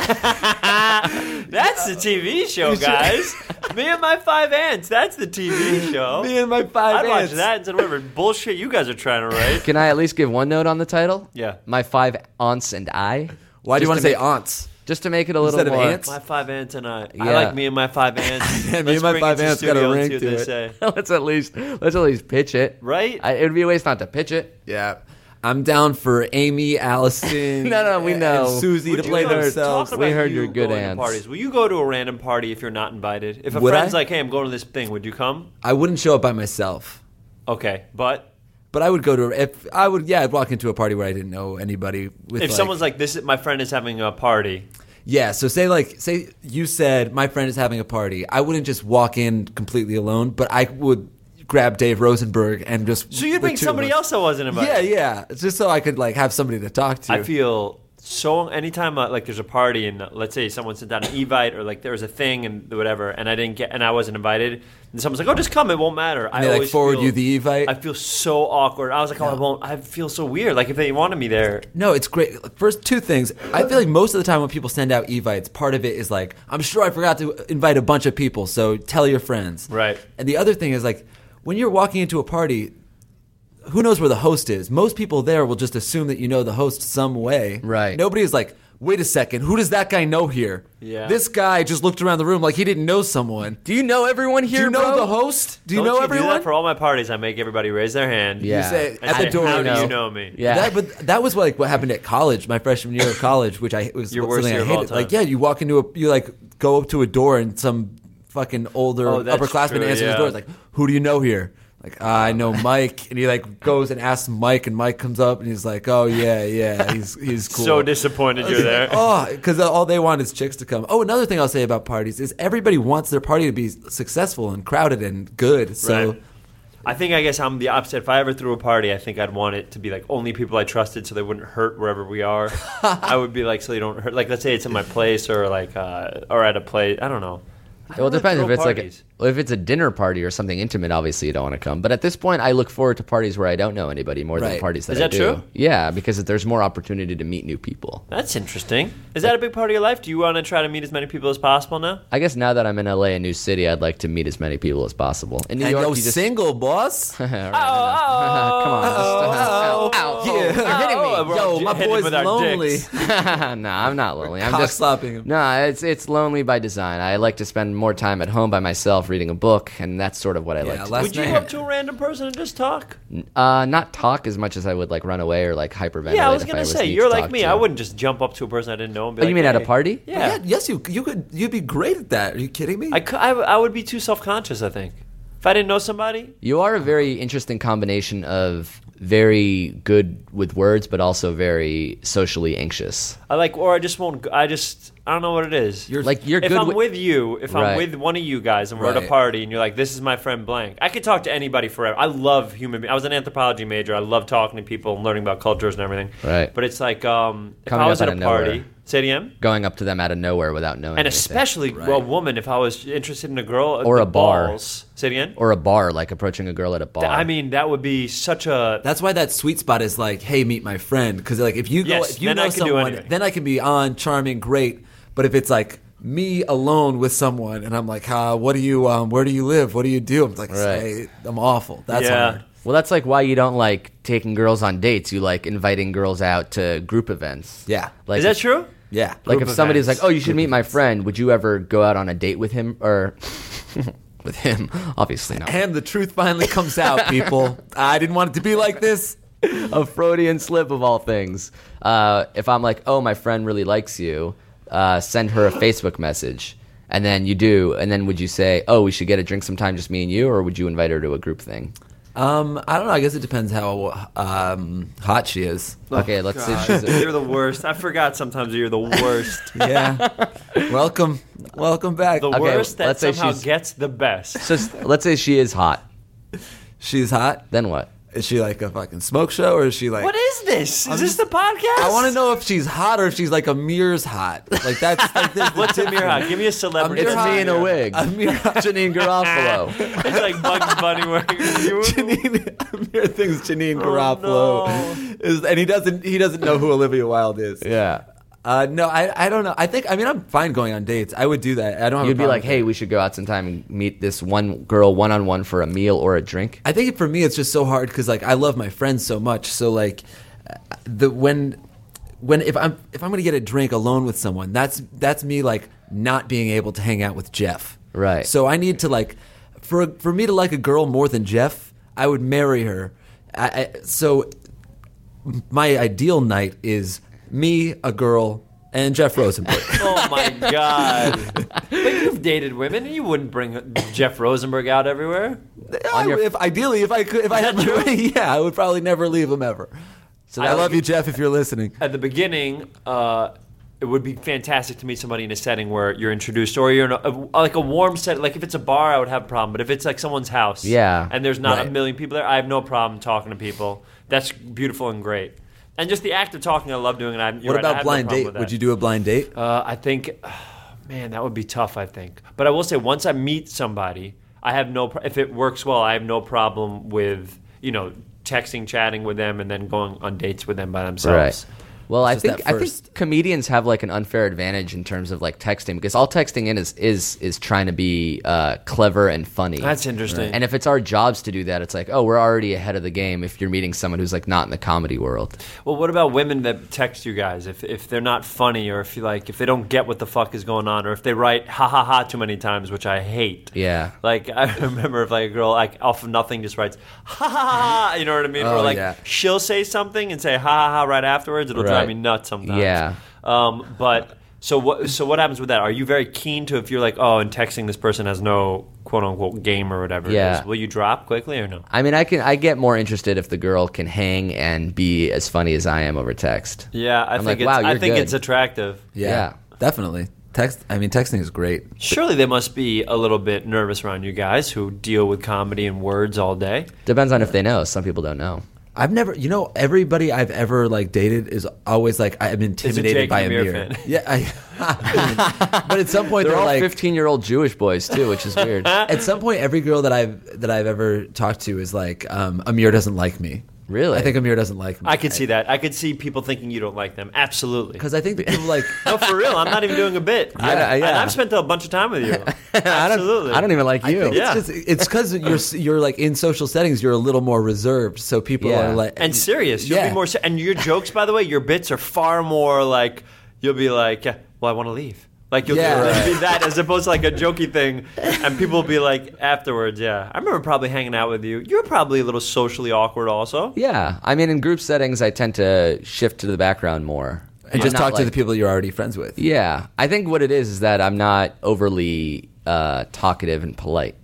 [SPEAKER 7] That's the T V show, guys. Me and my five aunts. That's the T V show.
[SPEAKER 4] me and my five
[SPEAKER 7] I'd watch
[SPEAKER 4] aunts.
[SPEAKER 7] that instead of whatever bullshit you guys are trying to write.
[SPEAKER 5] Can I at least give one note on the title?
[SPEAKER 7] Yeah.
[SPEAKER 5] My five aunts and I.
[SPEAKER 4] Why do you
[SPEAKER 5] Just
[SPEAKER 4] want to say
[SPEAKER 5] make-
[SPEAKER 4] aunts?
[SPEAKER 5] Just to make it a little
[SPEAKER 4] Instead of
[SPEAKER 5] more.
[SPEAKER 4] ants?
[SPEAKER 7] My five aunts and I. I
[SPEAKER 5] Yeah.
[SPEAKER 7] like me and my five aunts.
[SPEAKER 4] Yeah, me
[SPEAKER 7] Let's
[SPEAKER 4] and my
[SPEAKER 7] bring
[SPEAKER 4] five
[SPEAKER 7] it to
[SPEAKER 4] aunts got a
[SPEAKER 7] studio and
[SPEAKER 4] ring
[SPEAKER 7] see what
[SPEAKER 4] to
[SPEAKER 7] they
[SPEAKER 4] it.
[SPEAKER 7] say.
[SPEAKER 5] let's at least let's at least pitch it.
[SPEAKER 7] Right?
[SPEAKER 5] I, it would be a waste not to pitch it.
[SPEAKER 4] Yeah. I'm down for Amy, Allison.
[SPEAKER 5] No, no, we
[SPEAKER 4] and
[SPEAKER 5] know.
[SPEAKER 4] Susie
[SPEAKER 7] Would
[SPEAKER 4] to
[SPEAKER 7] you
[SPEAKER 4] play
[SPEAKER 7] go-
[SPEAKER 4] themselves.
[SPEAKER 7] talk
[SPEAKER 5] We
[SPEAKER 7] about
[SPEAKER 5] heard
[SPEAKER 7] you
[SPEAKER 5] you're good
[SPEAKER 7] going to
[SPEAKER 5] aunts.
[SPEAKER 7] Parties. Will you go to a random party if you're not invited? If a
[SPEAKER 4] Would
[SPEAKER 7] friend's
[SPEAKER 4] I?
[SPEAKER 7] like, "Hey, I'm going to this thing," would you come?
[SPEAKER 4] I wouldn't show up by myself.
[SPEAKER 7] Okay, but
[SPEAKER 4] But I would go to if I would yeah I'd walk into a party where I didn't know anybody. With
[SPEAKER 7] if
[SPEAKER 4] like,
[SPEAKER 7] someone's like, "This, is, my friend is having a party,"
[SPEAKER 4] yeah, so say like say you said my friend is having a party, I wouldn't just walk in completely alone, but I would grab Dave Rosenberg and just
[SPEAKER 7] so you'd
[SPEAKER 4] the
[SPEAKER 7] bring
[SPEAKER 4] two of
[SPEAKER 7] somebody
[SPEAKER 4] us-
[SPEAKER 7] else that wasn't invited.
[SPEAKER 4] Yeah, yeah, it's just so I could like have somebody to talk to.
[SPEAKER 7] I feel so anytime uh, like there's a party and uh, let's say someone sent out an evite or like there was a thing and whatever and I didn't get and I wasn't invited and someone's like, "Oh, just come, it won't matter." I
[SPEAKER 4] they, like,
[SPEAKER 7] always
[SPEAKER 4] forward
[SPEAKER 7] feel-
[SPEAKER 4] you the evite?
[SPEAKER 7] I feel so awkward. I was like, "Oh, I won't." I feel so weird. Like if they wanted me there.
[SPEAKER 4] No, it's great. First, two things. I feel like most of the time when people send out evites, part of it is like, I'm sure I forgot to invite a bunch of people, so tell your friends.
[SPEAKER 7] Right.
[SPEAKER 4] And the other thing is like, when you're walking into a party, who knows where the host is? Most people there will just assume that you know the host some way.
[SPEAKER 5] Right.
[SPEAKER 4] Nobody is like, wait a second, who does that guy know here?
[SPEAKER 7] Yeah.
[SPEAKER 4] This guy just looked around the room like he didn't know someone.
[SPEAKER 5] Do you know everyone here,
[SPEAKER 4] Do you know
[SPEAKER 5] bro?
[SPEAKER 4] the host? Do you
[SPEAKER 7] Don't
[SPEAKER 4] know
[SPEAKER 7] you do
[SPEAKER 4] everyone?
[SPEAKER 7] that for all my parties? I make everybody raise their hand.
[SPEAKER 5] Yeah.
[SPEAKER 4] You say,
[SPEAKER 7] And
[SPEAKER 4] at
[SPEAKER 7] say,
[SPEAKER 4] the door.
[SPEAKER 7] how do
[SPEAKER 5] know.
[SPEAKER 7] you know me?
[SPEAKER 5] Yeah.
[SPEAKER 4] That, but that was like what happened at college, my freshman year of college, which I was
[SPEAKER 7] Your worst
[SPEAKER 4] something
[SPEAKER 7] year
[SPEAKER 4] I
[SPEAKER 7] of all
[SPEAKER 4] hated.
[SPEAKER 7] time.
[SPEAKER 4] Like, yeah, you walk into a, you like go up to a door and some fucking older
[SPEAKER 7] Oh, that's
[SPEAKER 4] upperclassman
[SPEAKER 7] true,
[SPEAKER 4] answers
[SPEAKER 7] yeah.
[SPEAKER 4] the door. It's like, who do you know here? Like, ah, I know Mike, and he like goes and asks Mike, and Mike comes up and he's like, oh yeah, yeah, he's he's cool.
[SPEAKER 7] So disappointed you're there.
[SPEAKER 4] Oh, because all they want is chicks to come. Oh, another thing I'll say about parties is everybody wants their party to be successful and crowded and good. So.
[SPEAKER 7] Right. I think I guess I'm the opposite. If I ever threw a party, I think I'd want it to be like only people I trusted, so they wouldn't hurt wherever we are. I would be like, so they don't hurt. Like, let's say it's in my place or like, uh, or at a place. I don't know. I
[SPEAKER 5] Well, it
[SPEAKER 7] don't
[SPEAKER 5] depends
[SPEAKER 7] throw
[SPEAKER 5] if it's
[SPEAKER 7] parties.
[SPEAKER 5] like well, if it's a dinner party or something intimate. Obviously, you don't want to come. But at this point, I look forward to parties where I don't know anybody more than
[SPEAKER 4] Right.
[SPEAKER 5] parties that
[SPEAKER 7] Is
[SPEAKER 5] I
[SPEAKER 7] that
[SPEAKER 5] do.
[SPEAKER 7] true?
[SPEAKER 5] Yeah, because there's more opportunity to meet new people.
[SPEAKER 7] That's interesting. Is that a big part of your life? Do you want to try to meet as many people as possible now?
[SPEAKER 5] I guess now that I'm in L A, a new city, I'd like to meet as many people as possible. In New
[SPEAKER 4] And
[SPEAKER 5] York,
[SPEAKER 4] yo,
[SPEAKER 5] you just
[SPEAKER 4] single, boss.
[SPEAKER 5] All right,
[SPEAKER 7] Oh,
[SPEAKER 5] come on,
[SPEAKER 4] Oh,
[SPEAKER 5] just, ow, ow,
[SPEAKER 4] yeah.
[SPEAKER 5] you're hitting me.
[SPEAKER 7] Oh, we're
[SPEAKER 4] Yo, my
[SPEAKER 7] hitting
[SPEAKER 4] boy's
[SPEAKER 7] with our
[SPEAKER 4] lonely.
[SPEAKER 7] dicks.
[SPEAKER 5] no, I'm not lonely. I'm
[SPEAKER 4] Cock
[SPEAKER 5] just
[SPEAKER 4] slapping him.
[SPEAKER 5] No, it's it's lonely by design. I like to spend more time at home by myself, reading a book, and that's sort of what I
[SPEAKER 4] Yeah,
[SPEAKER 5] like to
[SPEAKER 4] last
[SPEAKER 7] Would you
[SPEAKER 4] night-
[SPEAKER 7] go up to a random person and just talk?
[SPEAKER 5] do. Uh, not talk as much as I would like run away or like hyperventilate.
[SPEAKER 7] Yeah, I was
[SPEAKER 5] if
[SPEAKER 7] gonna
[SPEAKER 5] was
[SPEAKER 7] say
[SPEAKER 5] need
[SPEAKER 7] you're
[SPEAKER 5] to
[SPEAKER 7] like
[SPEAKER 5] talk
[SPEAKER 7] me.
[SPEAKER 5] to.
[SPEAKER 7] I wouldn't just jump up to a person I didn't know and be
[SPEAKER 5] Oh,
[SPEAKER 7] like,
[SPEAKER 5] you mean at a
[SPEAKER 7] "Hey."
[SPEAKER 5] party?
[SPEAKER 7] Yeah,
[SPEAKER 4] Yeah, yes, you you could you'd be great at that. Are you kidding me?
[SPEAKER 7] I, cou- I, I would be too self conscious. I think if I didn't know somebody.
[SPEAKER 5] You are a very interesting combination of very good with words, but also very socially anxious.
[SPEAKER 7] I like, or I just won't. go- I just, I don't know what it is.
[SPEAKER 4] You're-
[SPEAKER 5] Like you're
[SPEAKER 7] if
[SPEAKER 5] good
[SPEAKER 7] I'm
[SPEAKER 5] with,
[SPEAKER 7] with you, if
[SPEAKER 5] Right.
[SPEAKER 7] I'm with one of you guys and we're at a
[SPEAKER 4] Right.
[SPEAKER 7] party and you're like, this is my friend blank, I could talk to anybody forever. I love human beings. I was an anthropology major. I love talking to people and learning about cultures and everything.
[SPEAKER 5] Right.
[SPEAKER 7] But it's like, um, if
[SPEAKER 5] Coming
[SPEAKER 7] I was
[SPEAKER 5] up
[SPEAKER 7] at
[SPEAKER 5] out
[SPEAKER 7] a
[SPEAKER 5] of
[SPEAKER 7] party,
[SPEAKER 5] nowhere.
[SPEAKER 7] say it again?
[SPEAKER 5] going up to them out of nowhere without knowing
[SPEAKER 7] And
[SPEAKER 5] anything.
[SPEAKER 7] especially
[SPEAKER 4] Right.
[SPEAKER 7] a woman, if I was interested in a girl.
[SPEAKER 5] Or
[SPEAKER 7] the
[SPEAKER 5] a bar.
[SPEAKER 7] balls- Say it again?
[SPEAKER 5] or a bar, like approaching a girl at a bar.
[SPEAKER 7] Th- I mean, that would be such a.
[SPEAKER 4] That's why that sweet spot is like, hey, meet my friend. Because like, if you go,
[SPEAKER 7] Yes,
[SPEAKER 4] if you
[SPEAKER 7] then
[SPEAKER 4] know
[SPEAKER 7] I can do
[SPEAKER 4] someone,
[SPEAKER 7] anything.
[SPEAKER 4] then I can be on, charming, great. But if it's like me alone with someone, and I'm like, uh, what do you, um, where do you live? What do you do? I'm like,
[SPEAKER 5] Right.
[SPEAKER 4] say, I'm awful. That's
[SPEAKER 7] Yeah.
[SPEAKER 4] hard.
[SPEAKER 5] well, that's like why you don't like taking girls on dates. You like inviting girls out to group events.
[SPEAKER 4] Yeah.
[SPEAKER 5] Like
[SPEAKER 7] Is that true?
[SPEAKER 4] Yeah.
[SPEAKER 5] Like
[SPEAKER 7] Group
[SPEAKER 5] if somebody's
[SPEAKER 7] events.
[SPEAKER 5] like, "Oh, you should meet my friend," would you ever go out on a date with him or with him? Obviously not.
[SPEAKER 4] And the truth finally comes out, people. I didn't want it to be like this.
[SPEAKER 5] A Freudian slip of all things. Uh, if I'm like, "Oh, my friend really likes you," uh, send her a Facebook message, and then you do, and then would you say, "Oh, we should get a drink sometime, just me and you," or would you invite her to a group thing?
[SPEAKER 4] Um, I don't know. I guess it depends how um, hot she is.
[SPEAKER 5] Okay, let's say she's. A,
[SPEAKER 7] You're the worst. I forgot sometimes you're the worst.
[SPEAKER 4] Yeah. welcome, welcome back.
[SPEAKER 7] The
[SPEAKER 5] Okay,
[SPEAKER 7] worst that
[SPEAKER 5] let's say
[SPEAKER 7] somehow
[SPEAKER 5] she's-
[SPEAKER 7] gets the best.
[SPEAKER 5] so let's say she is hot.
[SPEAKER 4] She's hot.
[SPEAKER 5] Then what?
[SPEAKER 4] Is she like a fucking smoke show, or is she like?
[SPEAKER 7] What is this? Is
[SPEAKER 4] I'm
[SPEAKER 7] this
[SPEAKER 4] just-
[SPEAKER 7] the podcast?
[SPEAKER 4] I want to know if she's hot or if she's like Amir's hot. Like that's like there's the
[SPEAKER 7] What's Amir
[SPEAKER 4] difference.
[SPEAKER 7] hot? Give me a celebrity.
[SPEAKER 4] Amir
[SPEAKER 5] It's
[SPEAKER 4] hot.
[SPEAKER 5] me in a wig.
[SPEAKER 4] Amir hot.
[SPEAKER 5] Janine Garofalo.
[SPEAKER 7] It's like Bugs Bunny wearing you.
[SPEAKER 4] Janine, Amir thinks Janine
[SPEAKER 7] Oh,
[SPEAKER 4] Garofalo
[SPEAKER 7] no.
[SPEAKER 4] is, and he doesn't. He doesn't know who Olivia Wilde is.
[SPEAKER 5] Yeah.
[SPEAKER 4] Uh, no, I, I don't know. I think. I mean, I'm fine going on dates. I would do that. I don't. Have a
[SPEAKER 5] You'd be
[SPEAKER 4] problem
[SPEAKER 5] like,
[SPEAKER 4] with
[SPEAKER 5] hey,
[SPEAKER 4] it.
[SPEAKER 5] we should go out sometime and meet this one girl one on one for a meal or a drink.
[SPEAKER 4] I think for me it's just so hard because like I love my friends so much. So like uh, the when when if I'm if I'm gonna get a drink alone with someone, that's that's me like not being able to hang out with Jeff.
[SPEAKER 5] Right.
[SPEAKER 4] So I need to like for for me to like a girl more than Jeff, I would marry her. I, I, so my ideal night is me, a girl, and Jeff Rosenberg.
[SPEAKER 7] Oh my god! But you've dated women, and you wouldn't bring Jeff Rosenberg out everywhere.
[SPEAKER 4] I-
[SPEAKER 5] your-
[SPEAKER 4] if ideally, if I could, if I had
[SPEAKER 7] that
[SPEAKER 4] my
[SPEAKER 7] true?
[SPEAKER 4] way, yeah, I would probably never leave him ever.
[SPEAKER 5] So
[SPEAKER 4] I
[SPEAKER 5] that
[SPEAKER 4] love
[SPEAKER 5] would-
[SPEAKER 4] you, Jeff, if you're listening.
[SPEAKER 7] At the beginning, uh, it would be fantastic to meet somebody in a setting where you're introduced, or you're in a, a, like a warm set. Like if it's a bar, I would have a problem. But if it's like someone's house,
[SPEAKER 5] Yeah.
[SPEAKER 7] and there's not
[SPEAKER 4] Right.
[SPEAKER 7] a million people there, I have no problem talking to people. That's beautiful and great. And just the act of talking, I love doing it. I, you're
[SPEAKER 4] What
[SPEAKER 7] right, I
[SPEAKER 4] about
[SPEAKER 7] have
[SPEAKER 4] blind
[SPEAKER 7] no problem
[SPEAKER 4] date?
[SPEAKER 7] with that.
[SPEAKER 4] Would you do a blind date?
[SPEAKER 7] Uh, I think, man, that would be tough. I think, but I will say, once I meet somebody, I have no. Pro- if it works well, I have no problem with you know texting, chatting with them, and then going on dates with them by themselves.
[SPEAKER 5] Well, I
[SPEAKER 4] It's
[SPEAKER 5] think
[SPEAKER 4] just that
[SPEAKER 5] I think
[SPEAKER 4] first-
[SPEAKER 5] comedians have like an unfair advantage in terms of like texting because all texting in is is is trying to be uh, clever and funny.
[SPEAKER 7] That's interesting.
[SPEAKER 5] And if it's our jobs to do that, it's like, oh, we're already ahead of the game. If you're meeting someone who's like not in the comedy world,
[SPEAKER 7] Well, what about women that text you guys if if they're not funny or if you like if they don't get what the fuck is going on or if they write ha ha ha too many times, which I hate.
[SPEAKER 5] yeah.
[SPEAKER 7] Like I remember if like a girl like off of nothing just writes ha ha ha, you know what I mean?
[SPEAKER 4] Oh,
[SPEAKER 7] or like
[SPEAKER 4] yeah.
[SPEAKER 7] she'll say something and say ha ha ha right afterwards. It'll drive
[SPEAKER 5] Right.
[SPEAKER 7] me nuts sometimes.
[SPEAKER 5] Yeah.
[SPEAKER 7] Um, but so what? So what happens with that? Are you very keen to if you're like oh and texting this person has no quote unquote game or whatever
[SPEAKER 5] Yeah.
[SPEAKER 7] it is? Will you drop quickly or no?
[SPEAKER 5] I mean, I can I get more interested if the girl can hang and be as funny as I am over text.
[SPEAKER 7] Yeah, I
[SPEAKER 5] I'm
[SPEAKER 7] think
[SPEAKER 5] like,
[SPEAKER 7] it's,
[SPEAKER 5] wow,
[SPEAKER 7] I
[SPEAKER 5] you're
[SPEAKER 7] think
[SPEAKER 5] good.
[SPEAKER 7] it's attractive.
[SPEAKER 4] Yeah,
[SPEAKER 5] Yeah.
[SPEAKER 4] definitely. Text. I mean, texting is great.
[SPEAKER 7] Surely they must be a little bit nervous around you guys who deal with comedy and words all day.
[SPEAKER 5] Depends on if they know. Some people don't know.
[SPEAKER 4] I've never, you know, everybody I've ever like dated is always like I'm intimidated
[SPEAKER 7] Jake
[SPEAKER 4] by
[SPEAKER 7] Amir
[SPEAKER 4] Amir.
[SPEAKER 7] fan.
[SPEAKER 4] Yeah, I, but at some point
[SPEAKER 5] They're
[SPEAKER 4] they're,
[SPEAKER 5] all
[SPEAKER 4] like,
[SPEAKER 5] fifteen-year-old Jewish boys too, which is weird.
[SPEAKER 4] at some point every girl that I've that I've ever talked to is like, um, Amir doesn't like me.
[SPEAKER 5] Really?
[SPEAKER 4] I think Amir doesn't like me.
[SPEAKER 7] I could see that. I could see people thinking you don't like them. Absolutely.
[SPEAKER 4] because I think that people like.
[SPEAKER 7] No, for real. I'm not even doing a bit. I,
[SPEAKER 5] Yeah, yeah.
[SPEAKER 7] And I've spent a bunch of time with you.
[SPEAKER 5] I don't,
[SPEAKER 7] Absolutely.
[SPEAKER 5] I don't even like
[SPEAKER 4] I
[SPEAKER 5] you.
[SPEAKER 4] think
[SPEAKER 7] Yeah.
[SPEAKER 4] it's just it's because you're you're like in social settings you're a little more reserved, so people
[SPEAKER 5] Yeah.
[SPEAKER 4] are like
[SPEAKER 7] And serious. You'll
[SPEAKER 4] Yeah.
[SPEAKER 7] be more. Se- and your jokes, by the way, your bits are far more like. You'll be like, yeah, well, I want to leave. Like you'll,
[SPEAKER 4] Yeah.
[SPEAKER 7] you'll be that as opposed to like a jokey thing, and people will be like afterwards. Yeah, I remember probably hanging out with you. You were probably a little socially awkward, also.
[SPEAKER 5] Yeah, I mean, in group settings, I tend to shift to the background more
[SPEAKER 4] and just
[SPEAKER 5] I'm
[SPEAKER 4] talk
[SPEAKER 5] not
[SPEAKER 4] to
[SPEAKER 5] like-
[SPEAKER 4] the people you're already friends with.
[SPEAKER 5] Yeah, I think what it is is that I'm not overly uh, talkative and polite.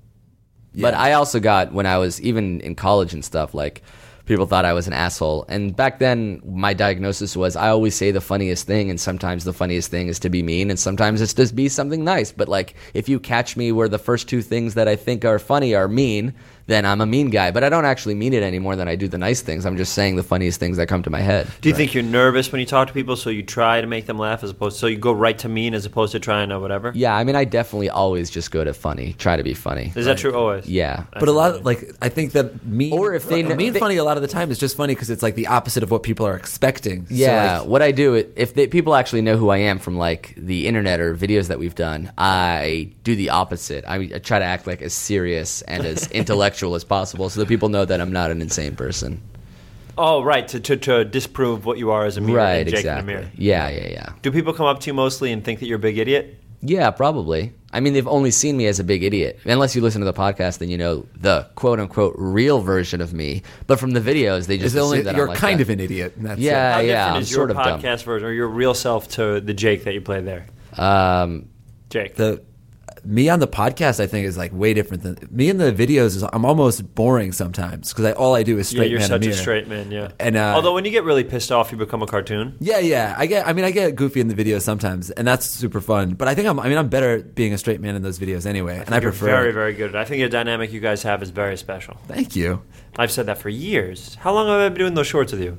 [SPEAKER 5] But
[SPEAKER 4] Yeah.
[SPEAKER 5] I also got when I was even in college and stuff like. People thought I was an asshole. And back then, my diagnosis was I always say the funniest thing, and sometimes the funniest thing is to be mean, and sometimes it's just be something nice. But, like, if you catch me where the first two things that I think are funny are mean, then I'm a mean guy. But I don't actually mean it any more than I do the nice things. I'm just saying the funniest things that come to my head.
[SPEAKER 7] Do you think you're nervous when you talk to people, so you try to make them laugh as opposed so you go right to mean as opposed to trying to whatever?
[SPEAKER 5] Yeah, I mean, I definitely always just go to funny, try to be funny.
[SPEAKER 7] Is that true always?
[SPEAKER 5] Yeah.
[SPEAKER 4] But a lot of, like I think that mean
[SPEAKER 5] Or if they
[SPEAKER 4] like,
[SPEAKER 5] kn-
[SPEAKER 4] mean
[SPEAKER 5] they-
[SPEAKER 4] funny a lot of the time is just funny because it's like the opposite of what people are expecting. So,
[SPEAKER 5] Yeah,
[SPEAKER 4] like,
[SPEAKER 5] what I do, if they, people actually know who I am from like the internet or videos that we've done, I do the opposite. I, I try to act like as serious and as intellectual as possible so that people know that I'm not an insane person.
[SPEAKER 7] Oh, right, to, to, to disprove what you are as a mirror
[SPEAKER 5] Right,
[SPEAKER 7] and Jake
[SPEAKER 5] exactly.
[SPEAKER 7] and Amir.
[SPEAKER 5] Yeah, yeah, yeah.
[SPEAKER 7] Do people come up to you mostly and think that you're a big idiot?
[SPEAKER 5] Yeah, probably. I mean, they've only seen me as a big idiot. Unless you listen to the podcast, then you know the quote-unquote real version of me. But from the videos, they just
[SPEAKER 4] it's only
[SPEAKER 5] assume that
[SPEAKER 4] you're
[SPEAKER 5] I'm like
[SPEAKER 4] kind
[SPEAKER 5] that.
[SPEAKER 4] of an idiot. And that's
[SPEAKER 5] Yeah.
[SPEAKER 7] How different
[SPEAKER 5] I'm
[SPEAKER 7] is your
[SPEAKER 5] sort of dumb.
[SPEAKER 7] podcast version or your real self to the Jake that you play there?
[SPEAKER 5] Um,
[SPEAKER 7] Jake.
[SPEAKER 4] it. The me on the podcast I think is like way different than me in the videos. Is I'm almost boring sometimes because I, all I do is
[SPEAKER 7] yeah,
[SPEAKER 4] straight
[SPEAKER 7] you're
[SPEAKER 4] man
[SPEAKER 7] such
[SPEAKER 4] Amir.
[SPEAKER 7] a straight man, yeah.
[SPEAKER 4] And, uh,
[SPEAKER 7] Although when you get really pissed off, you become a cartoon.
[SPEAKER 4] Yeah, yeah. I get. I mean, I get goofy in the videos sometimes, and that's super fun. But I think I'm. I mean, I'm better at being a straight man in those videos anyway, and I
[SPEAKER 7] You're
[SPEAKER 4] prefer.
[SPEAKER 7] very,
[SPEAKER 4] it.
[SPEAKER 7] very good at it. I think the dynamic you guys have is very special.
[SPEAKER 4] Thank you.
[SPEAKER 7] I've said that for years. How long have I been doing those shorts with you?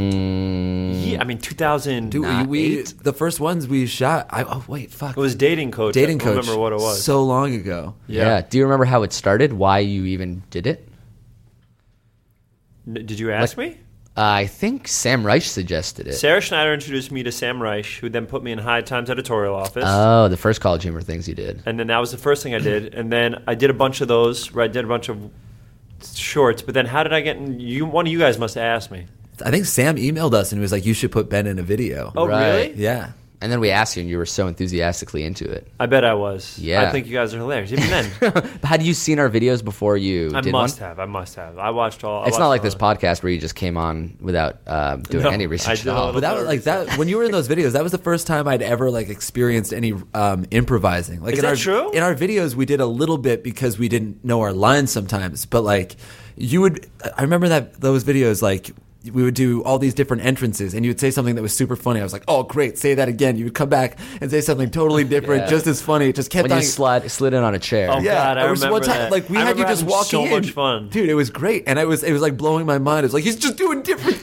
[SPEAKER 5] mm,
[SPEAKER 7] Yeah, I mean, two thousand.
[SPEAKER 4] Dude,
[SPEAKER 5] Not
[SPEAKER 4] we
[SPEAKER 5] eight?
[SPEAKER 4] the first ones we shot. I, oh wait, fuck.
[SPEAKER 7] It was Dating Coach.
[SPEAKER 4] Dating
[SPEAKER 7] I
[SPEAKER 4] Coach.
[SPEAKER 7] don't remember what it was.
[SPEAKER 4] So long ago.
[SPEAKER 5] yeah. Do you remember how it started? Why you even did it?
[SPEAKER 7] N- Did you ask me?
[SPEAKER 5] Uh, I think Sam Reich suggested it.
[SPEAKER 7] Sarah Schneider introduced me to Sam Reich, who then put me in High Times editorial office.
[SPEAKER 5] Oh, the first College Humor things you did.
[SPEAKER 7] and then that was the first thing I did. And then I did a bunch of those. Where I did a bunch of shorts. But then how did I get in? You, one of you guys must have asked me.
[SPEAKER 4] I think Sam emailed us and was like, "You should put Ben in a video."
[SPEAKER 7] Oh,
[SPEAKER 5] Right.
[SPEAKER 7] really?
[SPEAKER 4] Yeah.
[SPEAKER 5] And then we asked you, and you were so enthusiastically into it.
[SPEAKER 7] I bet I was.
[SPEAKER 5] Yeah.
[SPEAKER 7] I think you guys are hilarious. Even then.
[SPEAKER 5] Had you seen our videos before you
[SPEAKER 7] I
[SPEAKER 5] did
[SPEAKER 7] must
[SPEAKER 5] one?
[SPEAKER 7] have. I must have. I watched all. I
[SPEAKER 5] It's
[SPEAKER 7] watched
[SPEAKER 5] not like
[SPEAKER 7] all
[SPEAKER 5] this
[SPEAKER 7] of
[SPEAKER 5] podcast where you just came on without uh, doing
[SPEAKER 7] No,
[SPEAKER 5] any
[SPEAKER 7] I
[SPEAKER 5] research
[SPEAKER 7] did
[SPEAKER 5] at
[SPEAKER 7] a
[SPEAKER 5] all.
[SPEAKER 7] little
[SPEAKER 4] But that was like that when you were in those videos. That was the first time I'd ever like experienced any um, improvising. Like
[SPEAKER 7] Is
[SPEAKER 4] in
[SPEAKER 7] that
[SPEAKER 4] our
[SPEAKER 7] true?
[SPEAKER 4] in our videos, we did a little bit because we didn't know our lines sometimes. But like you would, I remember that those videos like. We would do all these different entrances, and you would say something that was super funny. I was like, "Oh, great! Say that again." You would come back and say something totally different,
[SPEAKER 5] Yeah.
[SPEAKER 4] just as funny. It just kept
[SPEAKER 5] When
[SPEAKER 4] on.
[SPEAKER 5] you slid, slid in on a chair.
[SPEAKER 7] Oh,
[SPEAKER 4] Yeah,
[SPEAKER 7] God, I
[SPEAKER 4] there was
[SPEAKER 7] remember
[SPEAKER 4] one time,
[SPEAKER 7] that.
[SPEAKER 4] like we
[SPEAKER 7] I
[SPEAKER 4] had you
[SPEAKER 7] remember
[SPEAKER 4] just
[SPEAKER 7] having
[SPEAKER 4] walking
[SPEAKER 7] so
[SPEAKER 4] in.
[SPEAKER 7] much fun.
[SPEAKER 4] Dude. It was great, and it was it was like blowing my mind. It was like he's just doing different things.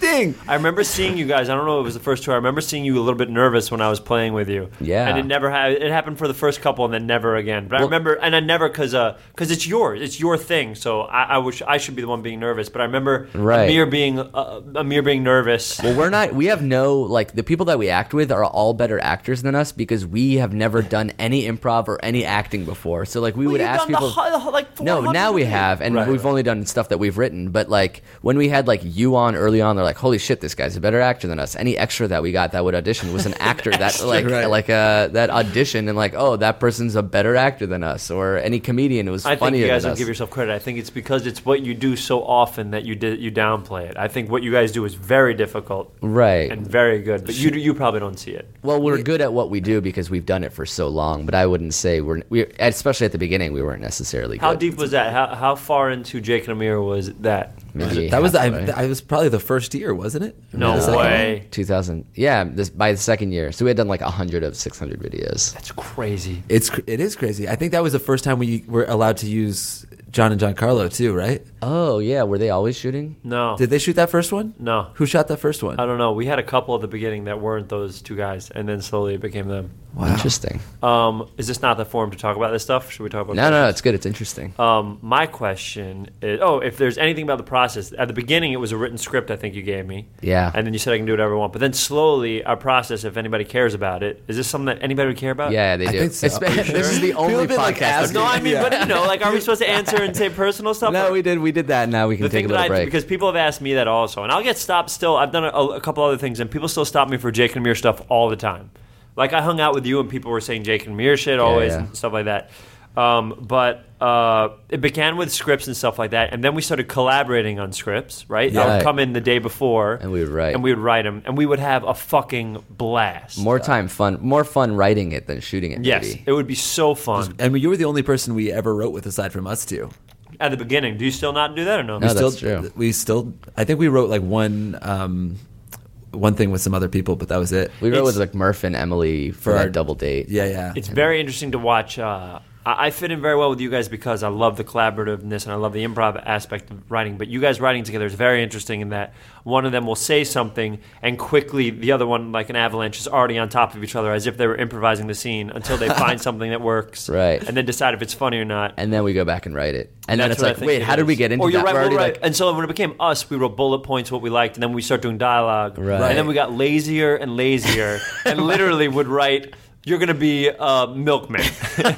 [SPEAKER 4] thing.
[SPEAKER 7] I remember seeing you guys. I don't know if it was the first tour. I remember seeing you a little bit nervous when I was playing with you.
[SPEAKER 5] Yeah.
[SPEAKER 7] And it never had. It happened for the first couple, and then never again. But I remember, and I never because because it's yours. It's your thing. So I, I wish I should be the one being nervous. But I remember
[SPEAKER 5] Right.
[SPEAKER 7] Amir being uh, Amir being nervous.
[SPEAKER 5] Well, we're not. We have no like the people that we act with are all better actors than us because we have never done any improv or any acting before. So like we
[SPEAKER 7] Well,
[SPEAKER 5] would
[SPEAKER 7] you've
[SPEAKER 5] ask
[SPEAKER 7] done the
[SPEAKER 5] people.
[SPEAKER 7] hu- the hu- like
[SPEAKER 5] No,
[SPEAKER 7] four hundred
[SPEAKER 5] now we
[SPEAKER 7] of
[SPEAKER 5] have, and
[SPEAKER 7] Right.
[SPEAKER 5] we've only done stuff that we've written. But like when we had like you on early on, they're like, "Holy shit, this guy's a better actor than us." Any extra that we got that would audition was an actor that like
[SPEAKER 4] right.
[SPEAKER 5] like uh, that audition and like, oh, that person's a better actor than us, or any comedian was
[SPEAKER 7] I think
[SPEAKER 5] funnier
[SPEAKER 7] you guys
[SPEAKER 5] than
[SPEAKER 7] don't
[SPEAKER 5] us.
[SPEAKER 7] give yourself credit. I think it's because it's what you do so often that you did you downplay it. I think what you guys do is very difficult,
[SPEAKER 5] Right.
[SPEAKER 7] and very good, but you you probably don't see it.
[SPEAKER 5] Well, we're good at what we do because we've done it for so long. But I wouldn't say we're we, especially at the beginning, we weren't necessarily.
[SPEAKER 7] How
[SPEAKER 5] good.
[SPEAKER 7] deep was that? How how far into Jake and Amir was that?
[SPEAKER 5] Maybe
[SPEAKER 4] That was I,
[SPEAKER 5] halfway.
[SPEAKER 4] I was probably the first year, wasn't it?
[SPEAKER 7] No
[SPEAKER 4] The second
[SPEAKER 7] way.
[SPEAKER 5] two thousand. Yeah, this by the second year. So we had done like a hundred of six hundred videos.
[SPEAKER 7] That's crazy.
[SPEAKER 4] It's cr- it is crazy. I think that was the first time we were allowed to use John and Giancarlo too, right?
[SPEAKER 5] Oh yeah, were they always shooting?
[SPEAKER 7] No,
[SPEAKER 4] Did they shoot that first one?
[SPEAKER 7] No.
[SPEAKER 4] Who shot that first one?
[SPEAKER 7] I don't know. We had a couple at the beginning that weren't those two guys, and then slowly it became them.
[SPEAKER 4] Wow.
[SPEAKER 5] Interesting.
[SPEAKER 7] Um, is this not the forum to talk about this stuff? Should we talk about?
[SPEAKER 5] No, no, no,
[SPEAKER 7] questions?
[SPEAKER 5] it's good. It's interesting.
[SPEAKER 7] Um, my question is, oh, if there's anything about the process, at the beginning it was a written script I think you gave me.
[SPEAKER 5] Yeah.
[SPEAKER 7] And then you said I can do whatever I want. But then slowly our process, if anybody cares about it, is this something that anybody would care about?
[SPEAKER 5] Yeah, they
[SPEAKER 4] I
[SPEAKER 5] do.
[SPEAKER 4] think so.
[SPEAKER 5] It's-
[SPEAKER 4] Are you
[SPEAKER 5] This
[SPEAKER 4] sure?
[SPEAKER 5] is the
[SPEAKER 4] Feel
[SPEAKER 5] only
[SPEAKER 4] a bit like
[SPEAKER 5] podcast.
[SPEAKER 4] asking-
[SPEAKER 7] No, I mean,
[SPEAKER 4] Yeah.
[SPEAKER 7] but you know, like, are we supposed to answer and say personal stuff?
[SPEAKER 5] No,
[SPEAKER 7] or-
[SPEAKER 5] we did. We did that. Now we can
[SPEAKER 7] the
[SPEAKER 5] take
[SPEAKER 7] thing
[SPEAKER 5] a
[SPEAKER 7] that
[SPEAKER 5] little
[SPEAKER 7] I,
[SPEAKER 5] break.
[SPEAKER 7] because people have asked me that also, and I'll get stopped still. I've done a, a couple other things, and people still stop me for Jake and Amir stuff all the time. Like I hung out with you, and people were saying Jake and Amir shit always
[SPEAKER 5] yeah.
[SPEAKER 7] and stuff like that. Um, but uh, it began with scripts and stuff like that, and then we started collaborating on scripts. Right? I
[SPEAKER 5] Right.
[SPEAKER 7] would come in the day before,
[SPEAKER 5] And we would write.
[SPEAKER 7] and we would write them, and we would have a fucking blast.
[SPEAKER 5] more time fun, more fun writing it than shooting it.
[SPEAKER 7] Yes,
[SPEAKER 5] maybe.
[SPEAKER 7] it would be so fun.
[SPEAKER 4] I mean, you were the only person we ever wrote with aside from us two.
[SPEAKER 7] At the beginning, do you still not do that or no?
[SPEAKER 5] No,
[SPEAKER 4] we still,
[SPEAKER 5] that's true.
[SPEAKER 4] We still, I think we wrote like one, um, one thing with some other people, but that was it.
[SPEAKER 5] We wrote
[SPEAKER 7] It's-
[SPEAKER 5] with like Murph and Emily for,
[SPEAKER 4] For
[SPEAKER 5] our
[SPEAKER 4] our-
[SPEAKER 5] double date.
[SPEAKER 4] Yeah, yeah.
[SPEAKER 7] It's very interesting to watch. Uh, I I fit in very well with you guys because I love the collaborativeness and I love the improv aspect of writing. But you guys writing together is very interesting in that one of them will say something and quickly the other one, like an avalanche, is already on top of each other as if they were improvising the scene until they find something that works,
[SPEAKER 5] Right.
[SPEAKER 7] And then decide if it's funny or not.
[SPEAKER 5] And then we go back and write it. And then
[SPEAKER 7] That's
[SPEAKER 5] it's
[SPEAKER 7] what I
[SPEAKER 5] like,
[SPEAKER 7] think
[SPEAKER 5] wait,
[SPEAKER 7] it
[SPEAKER 5] how did we
[SPEAKER 7] is.
[SPEAKER 5] get into
[SPEAKER 7] or you're
[SPEAKER 5] that?
[SPEAKER 7] Right,
[SPEAKER 5] We're
[SPEAKER 7] we'll
[SPEAKER 5] already
[SPEAKER 7] write-
[SPEAKER 5] like,
[SPEAKER 7] and so when it became us, we wrote bullet points, what we liked, and then we start doing dialogue.
[SPEAKER 5] Right.
[SPEAKER 7] And then we got lazier and lazier and literally would write, you're going to be a milkman. and,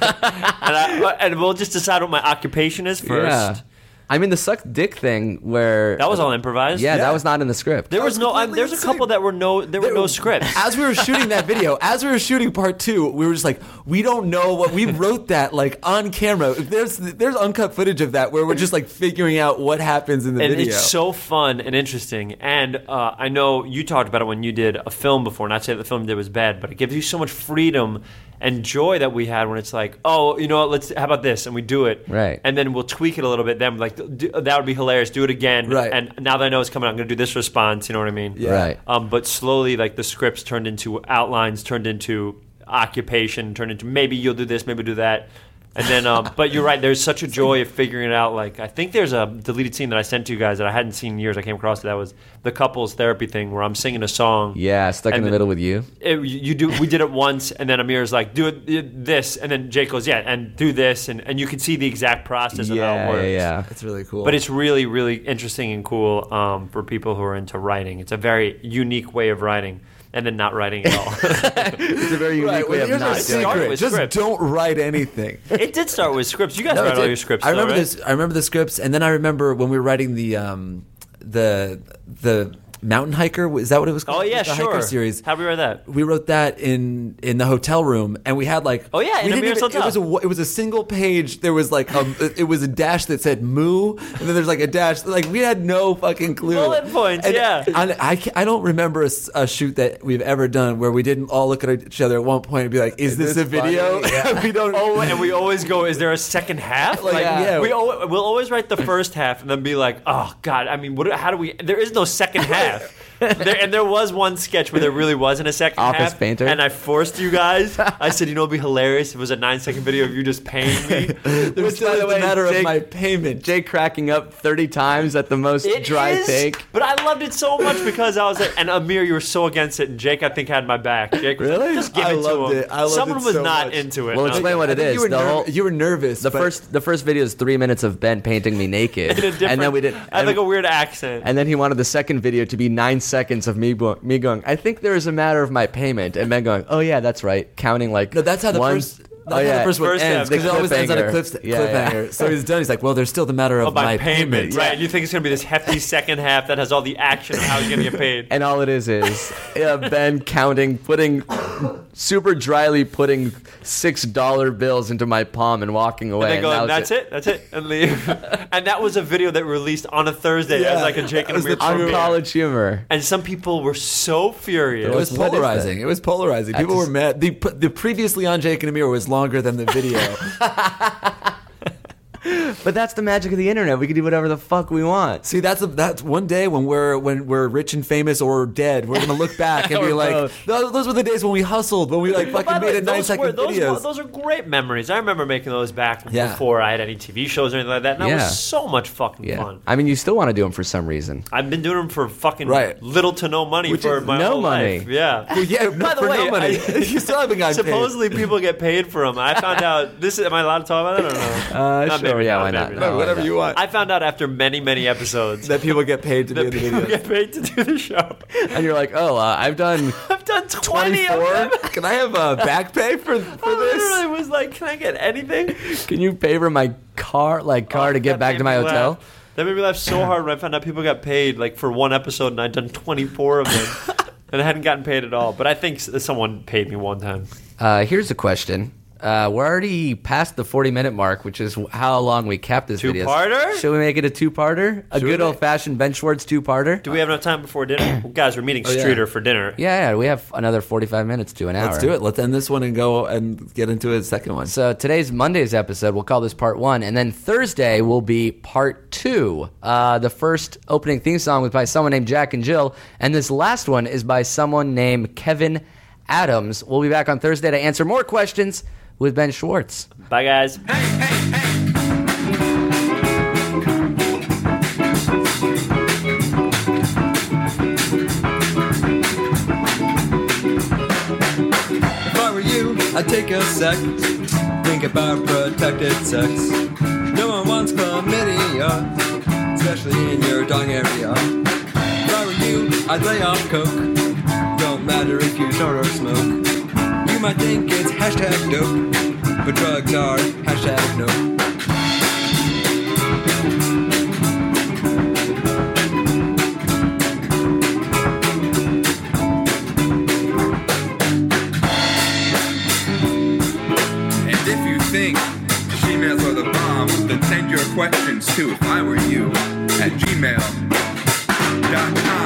[SPEAKER 7] I, and we'll just decide what my occupation is first.
[SPEAKER 5] yeah. I mean, the suck dick thing where
[SPEAKER 7] That was all improvised.
[SPEAKER 5] Yeah,
[SPEAKER 4] Yeah.
[SPEAKER 5] that was not in the script.
[SPEAKER 7] There was no. I,
[SPEAKER 4] completely
[SPEAKER 7] there's a
[SPEAKER 4] insane.
[SPEAKER 7] couple that were no. There were no scripts.
[SPEAKER 4] As we were shooting that video, as we were shooting part two, we were just like, we don't know what we wrote that like on camera. There's there's uncut footage of that where we're just like figuring out what happens in the
[SPEAKER 7] And
[SPEAKER 4] video.
[SPEAKER 7] it's so fun and interesting. And uh, I know you talked about it when you did a film before. Not to say that the film you did was bad, but it gives you so much freedom and joy that we had when it's like, oh, you know what? Let's how about this, and we do it,
[SPEAKER 5] Right.
[SPEAKER 7] And then we'll tweak it a little bit. Then like do, that would be hilarious. Do it again,
[SPEAKER 4] Right.
[SPEAKER 7] And now that I know it's coming out, I'm going to do this response. You know what I mean?
[SPEAKER 4] Yeah.
[SPEAKER 5] Right.
[SPEAKER 7] Um, but slowly, like the scripts turned into outlines, turned into occupation, turned into maybe you'll do this, maybe do that. And then, um, but you're right. There's such a joy of figuring it out. Like I think there's a deleted scene that I sent to you guys that I hadn't seen in years. I came across it. That was the couples therapy thing where I'm singing a song.
[SPEAKER 5] Yeah, stuck in
[SPEAKER 7] And
[SPEAKER 5] the
[SPEAKER 7] then-
[SPEAKER 5] middle with you.
[SPEAKER 7] It, you you do. We did it once, and then Amir's like, "Do it it- this," and then Jake goes, "Yeah," and do this, and, and you can see the exact process of how it
[SPEAKER 5] Yeah,
[SPEAKER 7] works.
[SPEAKER 5] yeah, yeah.
[SPEAKER 4] It's really cool.
[SPEAKER 7] But it's really, really interesting and cool um, for people who are into writing. It's a very unique way of writing, and then not writing at all.
[SPEAKER 5] It's a very unique
[SPEAKER 4] Right,
[SPEAKER 5] way
[SPEAKER 4] well,
[SPEAKER 5] of
[SPEAKER 4] here's
[SPEAKER 5] not
[SPEAKER 4] our
[SPEAKER 5] doing
[SPEAKER 7] Started
[SPEAKER 4] secret.
[SPEAKER 7] with
[SPEAKER 4] Just
[SPEAKER 7] scripts.
[SPEAKER 4] don't write anything.
[SPEAKER 7] It did start with scripts. You guys
[SPEAKER 4] No,
[SPEAKER 7] write
[SPEAKER 4] it
[SPEAKER 7] all
[SPEAKER 4] did.
[SPEAKER 7] your scripts.
[SPEAKER 4] I
[SPEAKER 7] though,
[SPEAKER 4] remember
[SPEAKER 7] right?
[SPEAKER 4] this. I remember the scripts, and then I remember when we were writing the um, the the Mountain Hiker. Is that what it was called?
[SPEAKER 7] Oh yeah,
[SPEAKER 4] the
[SPEAKER 7] sure.
[SPEAKER 4] Hiker series.
[SPEAKER 7] How do we write that?
[SPEAKER 4] We wrote that in in the hotel room, and we had like
[SPEAKER 7] Oh, yeah, in
[SPEAKER 4] we didn't
[SPEAKER 7] Amir's
[SPEAKER 4] even-
[SPEAKER 7] hotel.
[SPEAKER 4] It was a it was a single page. There was like um it was a dash that said moo, and then there's like a dash. Like we had no fucking clue.
[SPEAKER 7] Bullet points,
[SPEAKER 4] And
[SPEAKER 7] yeah.
[SPEAKER 4] I I, can't- I don't remember a, s- a shoot that we've ever done where we didn't all look at each other at one point and be like, "Is, this,
[SPEAKER 5] this
[SPEAKER 4] a video?"
[SPEAKER 5] funny? Yeah.
[SPEAKER 4] we don't.
[SPEAKER 7] Oh, and we always go, is there a second half?
[SPEAKER 4] Like, yeah.
[SPEAKER 7] we al- we'll always write the first half and then be like, oh, God, I mean, what? How do we, there is no second half. there, and there was one sketch where there really wasn't a second
[SPEAKER 5] Office
[SPEAKER 7] half,
[SPEAKER 5] painter.
[SPEAKER 7] and I forced you guys. I said, you know, it'd be hilarious if it was a nine-second video of you just paying me.
[SPEAKER 4] Which, by the way, matter
[SPEAKER 5] Jake,
[SPEAKER 4] of my payment.
[SPEAKER 5] Jake cracking up thirty times at the most
[SPEAKER 7] It
[SPEAKER 5] dry
[SPEAKER 7] is,
[SPEAKER 5] take.
[SPEAKER 7] but I loved it so much because I was like, and Amir, you were so against it, and Jake, I think, had my back. Jake was
[SPEAKER 5] Really?
[SPEAKER 7] like, just give
[SPEAKER 4] I
[SPEAKER 7] it to
[SPEAKER 4] loved
[SPEAKER 7] him.
[SPEAKER 4] it. I loved
[SPEAKER 7] Someone
[SPEAKER 4] it
[SPEAKER 7] was
[SPEAKER 4] so
[SPEAKER 7] not
[SPEAKER 4] much.
[SPEAKER 7] into it.
[SPEAKER 5] Well,
[SPEAKER 7] And I was
[SPEAKER 5] explain
[SPEAKER 7] like,
[SPEAKER 5] what
[SPEAKER 4] I
[SPEAKER 5] it
[SPEAKER 4] think
[SPEAKER 5] is.
[SPEAKER 4] You were,
[SPEAKER 5] The
[SPEAKER 4] ner-
[SPEAKER 5] whole-
[SPEAKER 4] you were nervous.
[SPEAKER 5] The
[SPEAKER 4] but-
[SPEAKER 5] first, the first video is three minutes of Ben painting me naked,
[SPEAKER 7] in a different,
[SPEAKER 5] and then we did.
[SPEAKER 7] I had
[SPEAKER 5] and-
[SPEAKER 7] like a weird accent.
[SPEAKER 5] And then he wanted the second video to be nine seconds of me, go- me going, I think there is a matter of my payment. And Ben going, oh, yeah, that's right. Counting like.
[SPEAKER 4] No, that's how the
[SPEAKER 5] one,
[SPEAKER 4] first. That's
[SPEAKER 5] oh,
[SPEAKER 4] how
[SPEAKER 5] yeah.
[SPEAKER 4] the first one
[SPEAKER 7] First
[SPEAKER 4] ends
[SPEAKER 7] half,
[SPEAKER 4] because
[SPEAKER 7] the
[SPEAKER 4] it always ends on a
[SPEAKER 5] cliffhanger.
[SPEAKER 4] cliff,
[SPEAKER 5] Yeah,
[SPEAKER 4] cliffhanger.
[SPEAKER 5] yeah.
[SPEAKER 4] So he's done. He's like, well, there's still the matter of
[SPEAKER 7] Oh, my,
[SPEAKER 4] my
[SPEAKER 7] payment,
[SPEAKER 4] payment.
[SPEAKER 7] right? You think it's gonna be this hefty second half that has all the action of how he's gonna get paid?
[SPEAKER 5] And all it is is uh, Ben counting, putting, super dryly putting six dollar bills into my palm and walking away.
[SPEAKER 7] And then going,
[SPEAKER 5] that was
[SPEAKER 7] that's it. that's it, and leave. And that was a video that released on a Thursday
[SPEAKER 4] Yeah,
[SPEAKER 7] as like a Jake and
[SPEAKER 4] that was
[SPEAKER 7] Amir
[SPEAKER 4] the
[SPEAKER 5] On
[SPEAKER 7] premiere.
[SPEAKER 5] College Humor.
[SPEAKER 7] And some people were so furious.
[SPEAKER 4] It was
[SPEAKER 5] What is
[SPEAKER 4] polarizing. It was polarizing. People
[SPEAKER 5] just-
[SPEAKER 4] were mad. The the previously on Jake and Amir was longer than the video.
[SPEAKER 5] But that's the magic of the internet. We can do whatever the fuck we want.
[SPEAKER 4] See, that's a, that's one day when we're when we're rich and famous or dead. We're gonna look back and be
[SPEAKER 5] Or
[SPEAKER 4] like,
[SPEAKER 5] both.
[SPEAKER 4] those, those were the days when we hustled, when we like
[SPEAKER 7] But by
[SPEAKER 4] fucking
[SPEAKER 7] the way,
[SPEAKER 4] made a nine
[SPEAKER 7] those
[SPEAKER 4] second
[SPEAKER 7] were, those,
[SPEAKER 4] videos.
[SPEAKER 7] were- those are great memories. I remember making those back
[SPEAKER 4] Yeah.
[SPEAKER 7] before I had any T V shows or anything like that. And that
[SPEAKER 5] Yeah.
[SPEAKER 7] was so much fucking
[SPEAKER 5] Yeah.
[SPEAKER 7] fun.
[SPEAKER 5] I mean, you still want to do them for some reason.
[SPEAKER 7] I've been doing them for fucking
[SPEAKER 4] Right.
[SPEAKER 7] little to no money
[SPEAKER 4] Which
[SPEAKER 7] for
[SPEAKER 4] is
[SPEAKER 7] my
[SPEAKER 5] no
[SPEAKER 7] whole
[SPEAKER 5] money.
[SPEAKER 7] life. Yeah.
[SPEAKER 4] Well, yeah, no,
[SPEAKER 7] By the
[SPEAKER 4] for
[SPEAKER 7] way,
[SPEAKER 4] no money.
[SPEAKER 7] I-
[SPEAKER 4] You still haven't gotten
[SPEAKER 7] supposedly people get paid for them. I found out. This is, am I allowed to talk about that or no?
[SPEAKER 5] Uh,
[SPEAKER 7] Not
[SPEAKER 5] sure,
[SPEAKER 7] maybe
[SPEAKER 5] yeah,
[SPEAKER 7] not,
[SPEAKER 5] why not?
[SPEAKER 7] maybe
[SPEAKER 4] paid.
[SPEAKER 5] No,
[SPEAKER 4] Whatever
[SPEAKER 5] why
[SPEAKER 4] you want.
[SPEAKER 7] I found out after many, many episodes
[SPEAKER 4] that people get paid to
[SPEAKER 7] that
[SPEAKER 4] do the
[SPEAKER 7] people
[SPEAKER 4] videos.
[SPEAKER 7] get paid to do the show.
[SPEAKER 5] And you're like, oh, uh, I've done
[SPEAKER 7] I've done twenty of
[SPEAKER 4] twenty-four?
[SPEAKER 7] them.
[SPEAKER 4] Can I have a back pay for for
[SPEAKER 7] I
[SPEAKER 4] this?
[SPEAKER 7] literally was like, can I get anything?
[SPEAKER 5] Can you pay for my car, like car,
[SPEAKER 7] Oh,
[SPEAKER 5] to get
[SPEAKER 7] that
[SPEAKER 5] back
[SPEAKER 7] made
[SPEAKER 5] to my
[SPEAKER 7] me
[SPEAKER 5] hotel?
[SPEAKER 7] laugh. That made me laugh so hard when I found out people got paid like for one episode, and I'd done twenty-four of them, and I hadn't gotten paid at all. But I think s- someone paid me one time.
[SPEAKER 5] Uh, here's a question. Uh, we're already past the forty minute mark, which is how long we capped this video.
[SPEAKER 7] Two-parter?
[SPEAKER 5] Should we make it a two-parter? A
[SPEAKER 7] Should
[SPEAKER 5] good
[SPEAKER 7] we?
[SPEAKER 5] old fashioned Ben Schwartz two-parter?
[SPEAKER 7] Do we have enough time before dinner? Well, guys, we're meeting
[SPEAKER 4] Oh, yeah.
[SPEAKER 7] Streeter for dinner.
[SPEAKER 5] Yeah, yeah, we have another forty-five minutes to an hour.
[SPEAKER 4] Let's do it. Let's end this one and go and get into a second one.
[SPEAKER 5] So today's Monday's episode, we'll call this part one, and then Thursday will be part two. Uh, the first opening theme song was by someone named Jack and Jill, and this last one is by someone named Kevin Adams. We'll be back on Thursday to answer more questions with Ben Schwartz.
[SPEAKER 7] Bye, guys.
[SPEAKER 8] If I were you, I'd take a sec. Think about protected sex. No one wants chlamydia, especially in your dong area. If I were you, I'd lay off coke. Don't matter if you snort or smoke. You might think it's hashtag dope, but drugs are hashtag nope.
[SPEAKER 9] And if you think Gmails are the bomb, then send your questions to if I were you at gmail dot com.